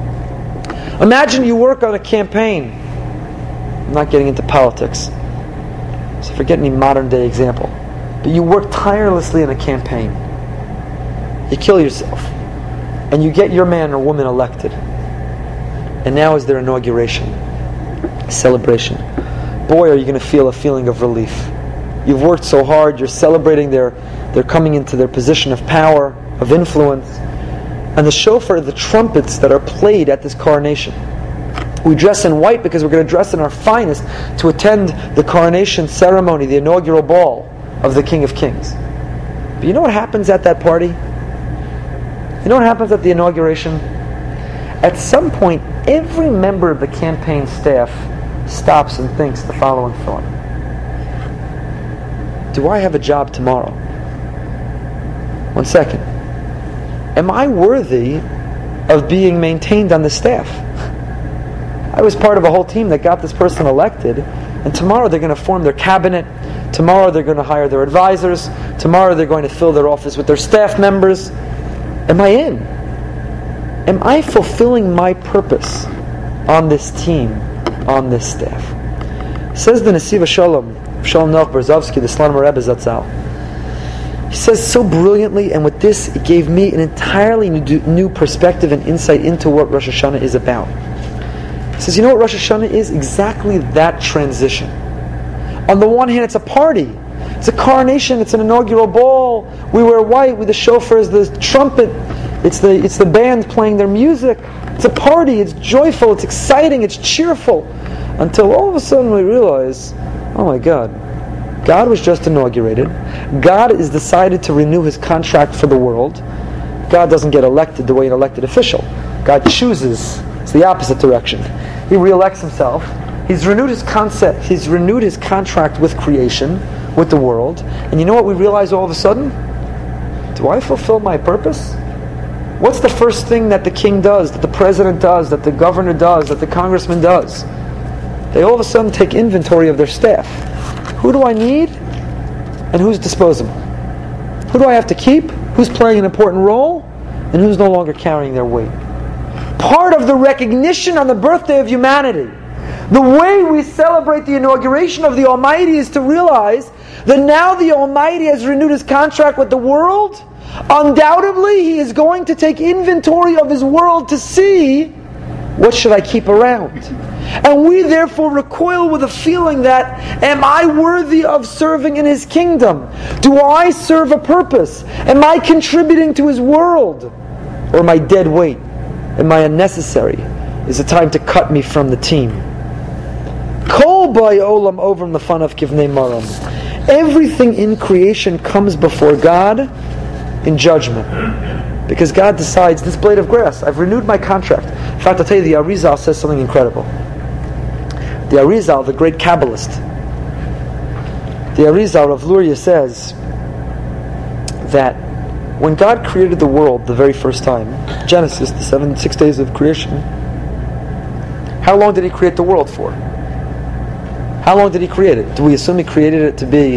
Speaker 1: Imagine you work on a campaign. I'm not getting into politics, so forget any modern day example. But you work tirelessly in a campaign. You kill yourself. And you get your man or woman elected. And now is their inauguration. Celebration. Boy, are you going to feel a feeling of relief. You've worked so hard, you're celebrating their, they're coming into their position of power, of influence. And the shofar, the trumpets that are played at this coronation. We dress in white because we're going to dress in our finest to attend the coronation ceremony, the inaugural ball of the King of Kings. But you know what happens at that party? You know what happens at the inauguration? At some point, every member of the campaign staff stops and thinks the following thought. Do I have a job tomorrow? One second. Am I worthy of being maintained on the staff? I was part of a whole team that got this person elected, and tomorrow they're going to form their cabinet, tomorrow they're going to hire their advisors, tomorrow they're going to fill their office with their staff members. Am I in? Am I fulfilling my purpose on this team, on this staff? Says the Nesiva Shalom, Shalom Noach Berzovsky, the Slonimer Rebbe Zatzal. He says so brilliantly, and with this, it gave me an entirely new, new perspective and insight into what Rosh Hashanah is about. He says, you know what Rosh Hashanah is? Exactly that transition. On the one hand, it's a party. It's a coronation. It's an inaugural ball. We wear white with the shofars, the trumpet. It's the it's the band playing their music. It's a party. It's joyful. It's exciting. It's cheerful. Until all of a sudden we realize, oh my God, God was just inaugurated. God has decided to renew His contract for the world. God doesn't get elected the way an elected official. God chooses. It's the opposite direction. He re-elects Himself. He's renewed His concept. He's renewed His contract with creation, with the world. And you know what we realize all of a sudden? Do I fulfill my purpose? What's the first thing that the king does, that the president does, that the governor does, that the congressman does? They all of a sudden take inventory of their staff. Who do I need? And who's disposable? Who do I have to keep? Who's playing an important role? And who's no longer carrying their weight? Part of the recognition on the birthday of humanity, the way we celebrate the inauguration of the Almighty, is to realize that now the Almighty has renewed His contract with the world. Undoubtedly, He is going to take inventory of His world to see what should I keep around. And we therefore recoil with a feeling that, am I worthy of serving in His kingdom? Do I serve a purpose? Am I contributing to His world? Or am I dead weight? Am I unnecessary? Is it time to cut me from the team? Kol by olam over lefanav kivnei maram. Everything in creation comes before God in judgment. Because God decides, this blade of grass, I've renewed my contract. In fact, I'll tell you, the Arizal says something incredible. The Arizal, the great Kabbalist, the Arizal of Luria says that when God created the world the very first time, Genesis, the seven, six days of creation, how long did He create the world for? How long did He create it? Do we assume He created it to be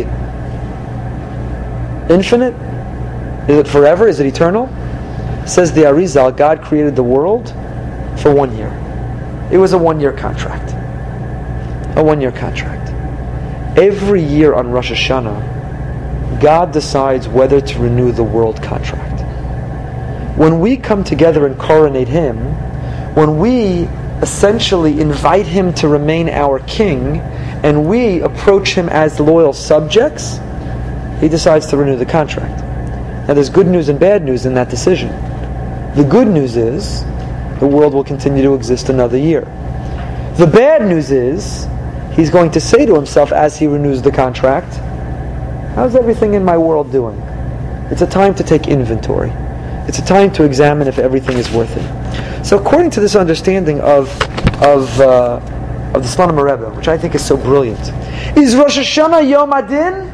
Speaker 1: infinite? Is it forever? Is it eternal? Says the Arizal, God created the world for one year. It was a one-year contract. A one-year contract. Every year on Rosh Hashanah, God decides whether to renew the world contract. When we come together and coronate Him, when we essentially invite Him to remain our king, and we approach Him as loyal subjects, He decides to renew the contract. Now there's good news and bad news in that decision. The good news is the world will continue to exist another year. The bad news is He's going to say to Himself as He renews the contract, how's everything in my world doing? It's a time to take inventory. It's a time to examine if everything is worth it. So according to this understanding of of uh, of the Slonim Rebbe, which I think is so brilliant, is Rosh Hashanah Yom Adin?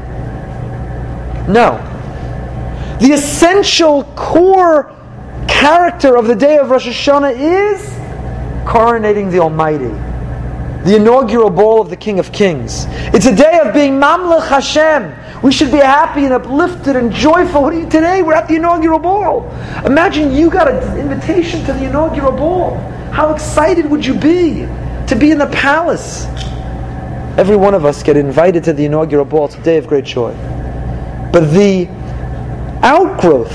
Speaker 1: No. The essential core character of the day of Rosh Hashanah is coronating the Almighty, the inaugural ball of the King of Kings. It's a day of being Mamlech Hashem. We should be happy and uplifted and joyful. What are you today? We're at the inaugural ball. Imagine you got an invitation to the inaugural ball. How excited would you be to be in the palace? Every one of us get invited to the inaugural ball. It's a day of great joy. But the outgrowth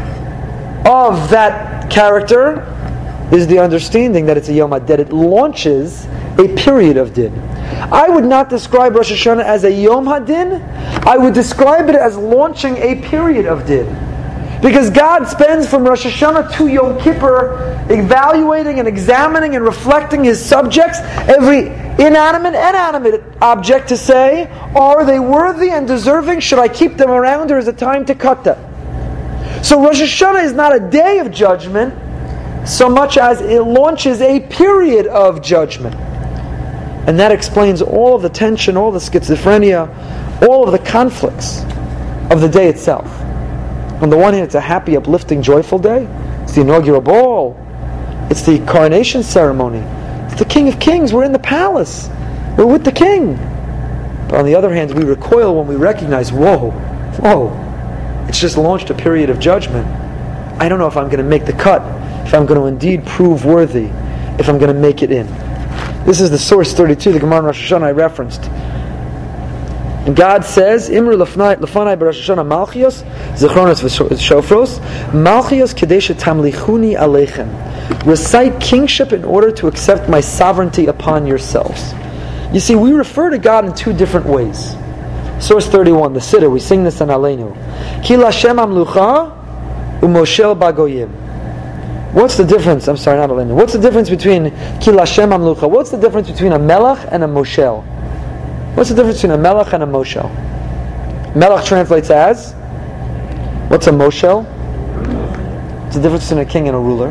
Speaker 1: of that character is the understanding that it's a Yom HaDin. It launches a period of din. I would not describe Rosh Hashanah as a Yom HaDin. I would describe it as launching a period of din. Because God spends from Rosh Hashanah to Yom Kippur evaluating and examining and reflecting His subjects, every inanimate and animate object, to say, are they worthy and deserving? Should I keep them around, or is it time to cut them? So Rosh Hashanah is not a day of judgment so much as it launches a period of judgment. And that explains all of the tension, all the schizophrenia, all of the conflicts of the day itself. On the one hand, it's a happy, uplifting, joyful day. It's the inaugural ball. It's the coronation ceremony. It's the King of Kings. We're in the palace. We're with the King. But on the other hand, we recoil when we recognize, whoa, whoa, it's just launched a period of judgment. I don't know if I'm going to make the cut, if I'm going to indeed prove worthy, if I'm going to make it in. This is the source thirty-two, the Gemara in Rosh Hashanah I referenced. And God says, Imru lefanai b'Rosh Hashanah malchios, zechronos v'shofros, malchios kadesh tamlichuni aleichem. Recite kingship in order to accept my sovereignty upon yourselves. You see, we refer to God in two different ways. Source thirty-one, the Siddur, we sing this on Aleinu. Ki Lashem amlucha u'moshel bagoyim. What's the difference? I'm sorry, not Aleinu. What's the difference between Ki Lashem amlucha? What's the difference between a melech and a moshel? What's the difference between a melech and a moshel? Melech translates as, what's a moshel? It's the difference between a king and a ruler.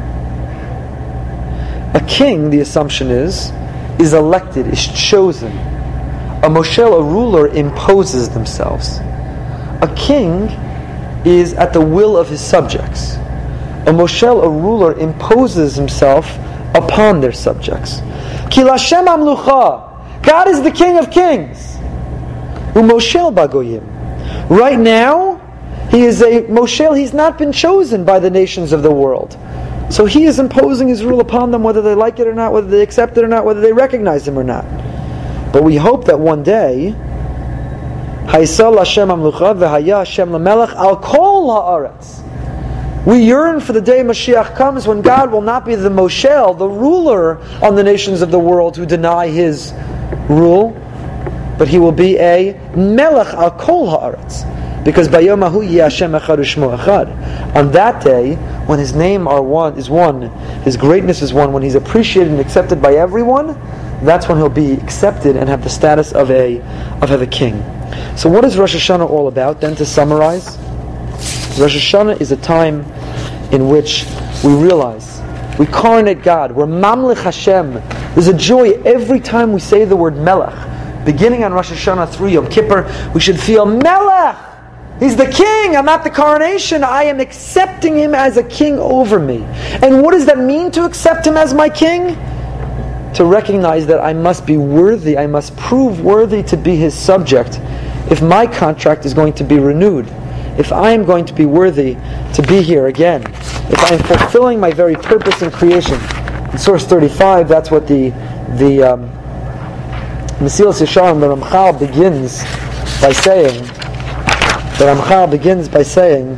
Speaker 1: A king, the assumption is, is elected, is chosen. A moshel, a ruler, imposes themselves. A king is at the will of his subjects. A moshel, a ruler, imposes himself upon their subjects. Ki Lashem amlucha. God is the King of Kings. U'moshel bagoyim. Right now, He is a moshel. He's not been chosen by the nations of the world. So He is imposing His rule upon them, whether they like it or not, whether they accept it or not, whether they recognize Him or not. But we hope that one day, Haisal Hashem amlucha v'haya Hashem lamelech al kol kol ha'aretz. We yearn for the day Mashiach comes when God will not be the Moshel, the ruler on the nations of the world who deny His rule, but He will be a Melech al kol ha'aretz. Because Bayom Hahu Yeh Hashem Echad U'Shmo Echad. On that day, when His name are one, is one, His greatness is one, when He's appreciated and accepted by everyone, that's when He'll be accepted and have the status of a of a king. So what is Rosh Hashanah all about? Then to summarize, Rosh Hashanah is a time in which we realize, we coronate God, we're Mamlech Hashem. There's a joy every time we say the word Melech. Beginning on Rosh Hashanah through Yom Kippur, we should feel Melech! He's the king, I'm not the coronation, I am accepting Him as a king over me. And what does that mean to accept Him as my king? To recognize that I must be worthy, I must prove worthy to be His subject if my contract is going to be renewed. If I am going to be worthy to be here again, if I am fulfilling my very purpose in creation. In source thirty-five, that's what the the um, Mesilas Yesharim, the Ramchal begins by saying. The Ramchal begins by saying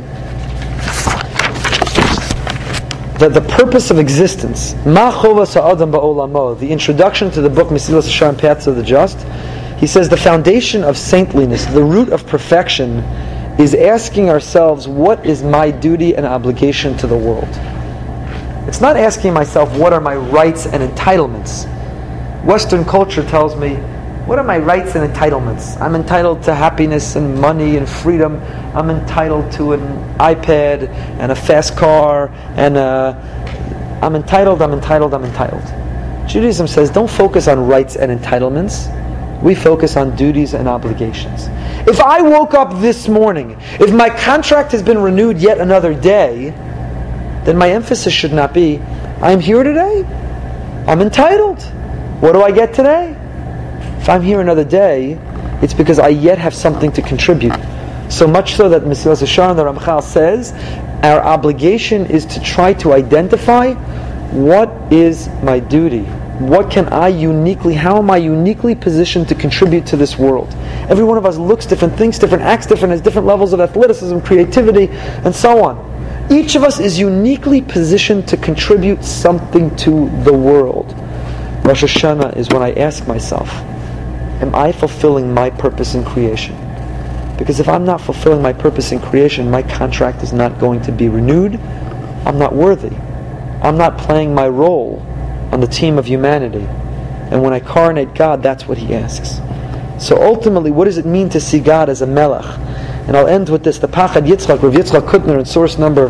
Speaker 1: that the purpose of existence, Ma Chovas Ha'adam Ba'olamo, the introduction to the book Mesilas Yesharim, Paths of the Just, he says the foundation of saintliness, the root of perfection, is asking ourselves, what is my duty and obligation to the world? It's not asking myself, what are my rights and entitlements? Western culture tells me, what are my rights and entitlements? I'm entitled to happiness and money and freedom. I'm entitled to an iPad and a fast car and a, I'm entitled, I'm entitled, I'm entitled. Judaism says, don't focus on rights and entitlements. We focus on duties and obligations. If I woke up this morning, if my contract has been renewed yet another day, then my emphasis should not be, I'm here today, I'm entitled. What do I get today? If I'm here another day, it's because I yet have something to contribute. So much so that Mesilas Yesharim, the Ramchal says, our obligation is to try to identify what is my duty. What can I uniquely, how am I uniquely positioned to contribute to this world? Every one of us looks different, thinks different, acts different, has different levels of athleticism, creativity, and so on. Each of us is uniquely positioned to contribute something to the world. Rosh Hashanah is when I ask myself, am I fulfilling my purpose in creation? Because if I'm not fulfilling my purpose in creation, my contract is not going to be renewed. I'm not worthy. I'm not playing my role on the team of humanity. And when I coronate God, that's what He asks. So ultimately, what does it mean to see God as a Melech? And I'll end with this. The Pachad Yitzchak, Rav Yitzchak Kutner, in source number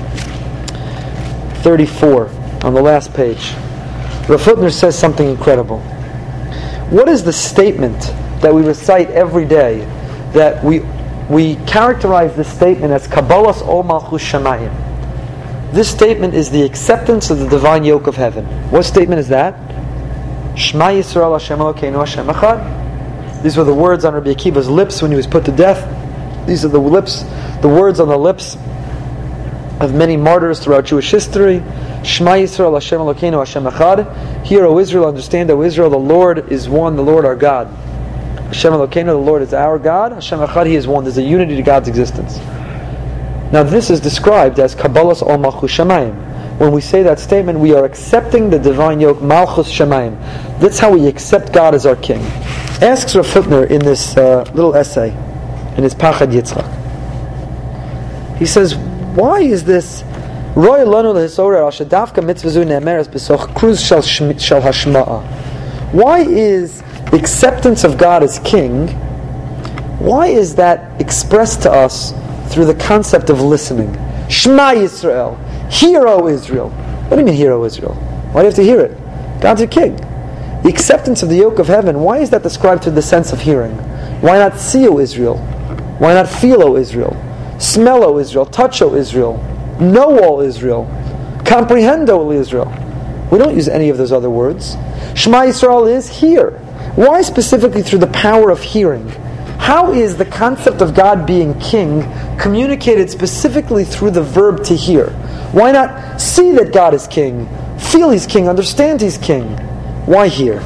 Speaker 1: thirty-four, on the last page. Rav Kutner says something incredible. What is the statement that we recite every day, that we we characterize this statement as Kabbalas Ol Malchus Shamayim? This statement is the acceptance of the divine yoke of heaven. What statement is that? Shema Yisrael Hashem Elokeinu Hashem Echad. These were the words on Rabbi Akiva's lips when he was put to death. These are the lips, the words on the lips of many martyrs throughout Jewish history. Shema Yisrael Hashem Elokeinu Hashem Echad. Hear, O Israel, understand, O Israel, the Lord is one, the Lord our God. Hashem Elokeinu, the Lord is our God. Hashem Echad, He is one. There's a unity to God's existence. Now this is described as Kabbalas Ol Malchus Shamayim. When we say that statement, we are accepting the divine yoke, Malchus Shamayim. That's how we accept God as our King. Asks Rav Hutner in this uh, little essay, in his Pachad Yitzchak. He says, why is this Roy Lanu Lehisora Al Shadavka Mitzvazu Ne'emeres B'soch Kruz Shal Hashma'a? Why is acceptance of God as King, why is that expressed to us through the concept of listening? Shema Yisrael, hear O Israel. What do you mean hear O Israel? Why do you have to hear it? God's your king. The acceptance of the yoke of heaven, why is that described through the sense of hearing? Why not see O Israel? Why not feel O Israel? Smell O Israel, touch O Israel, know all Israel, comprehend O Israel. We don't use any of those other words. Shema Yisrael is hear. Why specifically through the power of hearing? How is the concept of God being king communicated specifically through the verb to hear? Why not see that God is king, feel He's king, understand He's king? Why hear?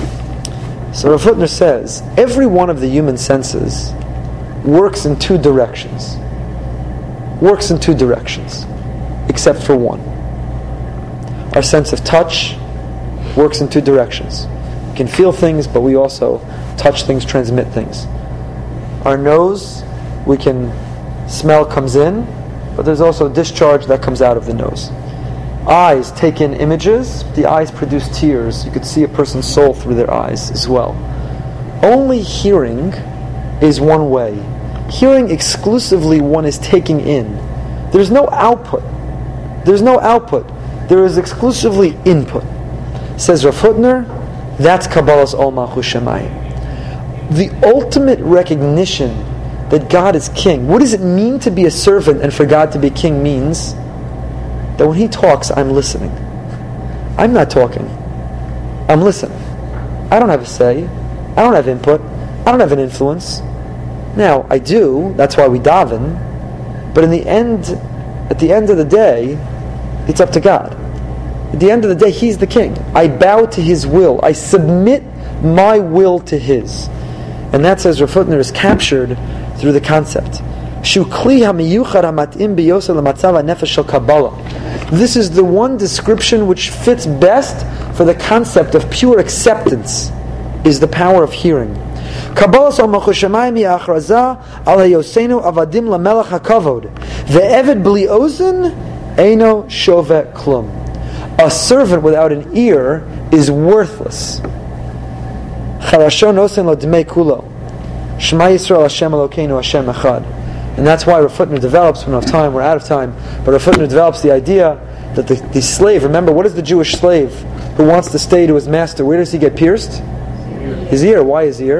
Speaker 1: So Rav Hutner says, every one of the human senses works in two directions. works in two directions, except for one. Our sense of touch works in two directions. We can feel things, but we also touch things, transmit things. Our nose, we can smell comes in, but there's also discharge that comes out of the nose. Eyes take in images. The eyes produce tears. You could see a person's soul through their eyes as well. Only hearing is one way. Hearing exclusively one is taking in. There's no output. There's no output. There is exclusively input. Says Rav Hutner, that's Kabbalah's Ol Malchus Shamayim. The ultimate recognition that God is king. What does it mean to be a servant and for God to be king means that when He talks, I'm listening. I'm not talking. I'm listening. I don't have a say. I don't have input. I don't have an influence. Now, I do. That's why we daven. But in the end, at the end of the day, it's up to God. At the end of the day, He's the king. I bow to His will. I submit my will to His. And that, says Rav Hutner, is captured through the concept. This is the one description which fits best for the concept of pure acceptance, is the power of hearing. Kabbalas Ol Malchus Shamayim hi achraza al hayosenu avadim lamelech hakavod ve'eved bli ozen eino shove klum. A servant without an ear is worthless. Charasho nosen lo dmei kulo. Shema Yisrael Hashem Elokeinu Hashem Echad. And that's why Rav Hutner develops, we don't have time, we're out of time, but Rav Hutner develops the idea that the, the slave, remember, what is the Jewish slave who wants to stay to his master? Where does he get pierced? His ear. Why his ear?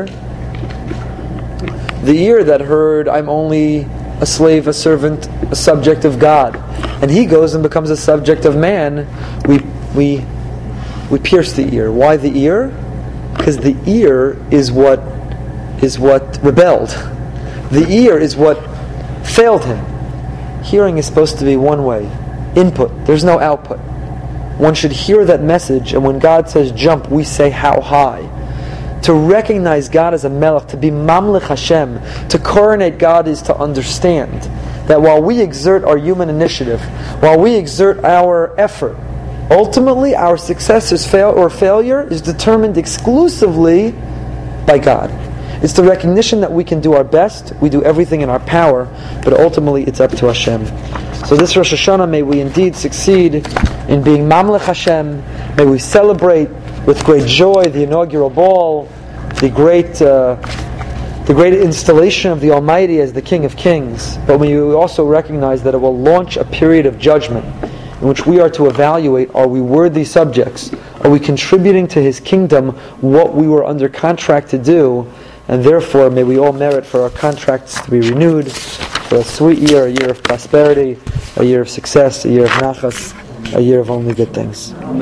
Speaker 1: The ear that heard, I'm only a slave, a servant, a subject of God. And he goes and becomes a subject of man. We we we pierce the ear. Why the ear? Because the ear is what is what rebelled. The ear is what failed him. Hearing is supposed to be one way. Input. There's no output. One should hear that message, and when God says jump, we say how high. To recognize God as a melech, to be mamlech Hashem, to coronate God is to understand that while we exert our human initiative, while we exert our effort, ultimately our success is fail or failure is determined exclusively by God. It's the recognition that we can do our best, we do everything in our power, but ultimately it's up to Hashem. So this Rosh Hashanah, may we indeed succeed in being Mamlech Hashem. May we celebrate with great joy the inaugural ball, the great uh, the great installation of the Almighty as the King of Kings. But we also recognize that it will launch a period of judgment in which we are to evaluate, are we worthy subjects? Are we contributing to His kingdom what we were under contract to do? And therefore, may we all merit for our contracts to be renewed, for a sweet year, a year of prosperity, a year of success, a year of nachas, a year of only good things.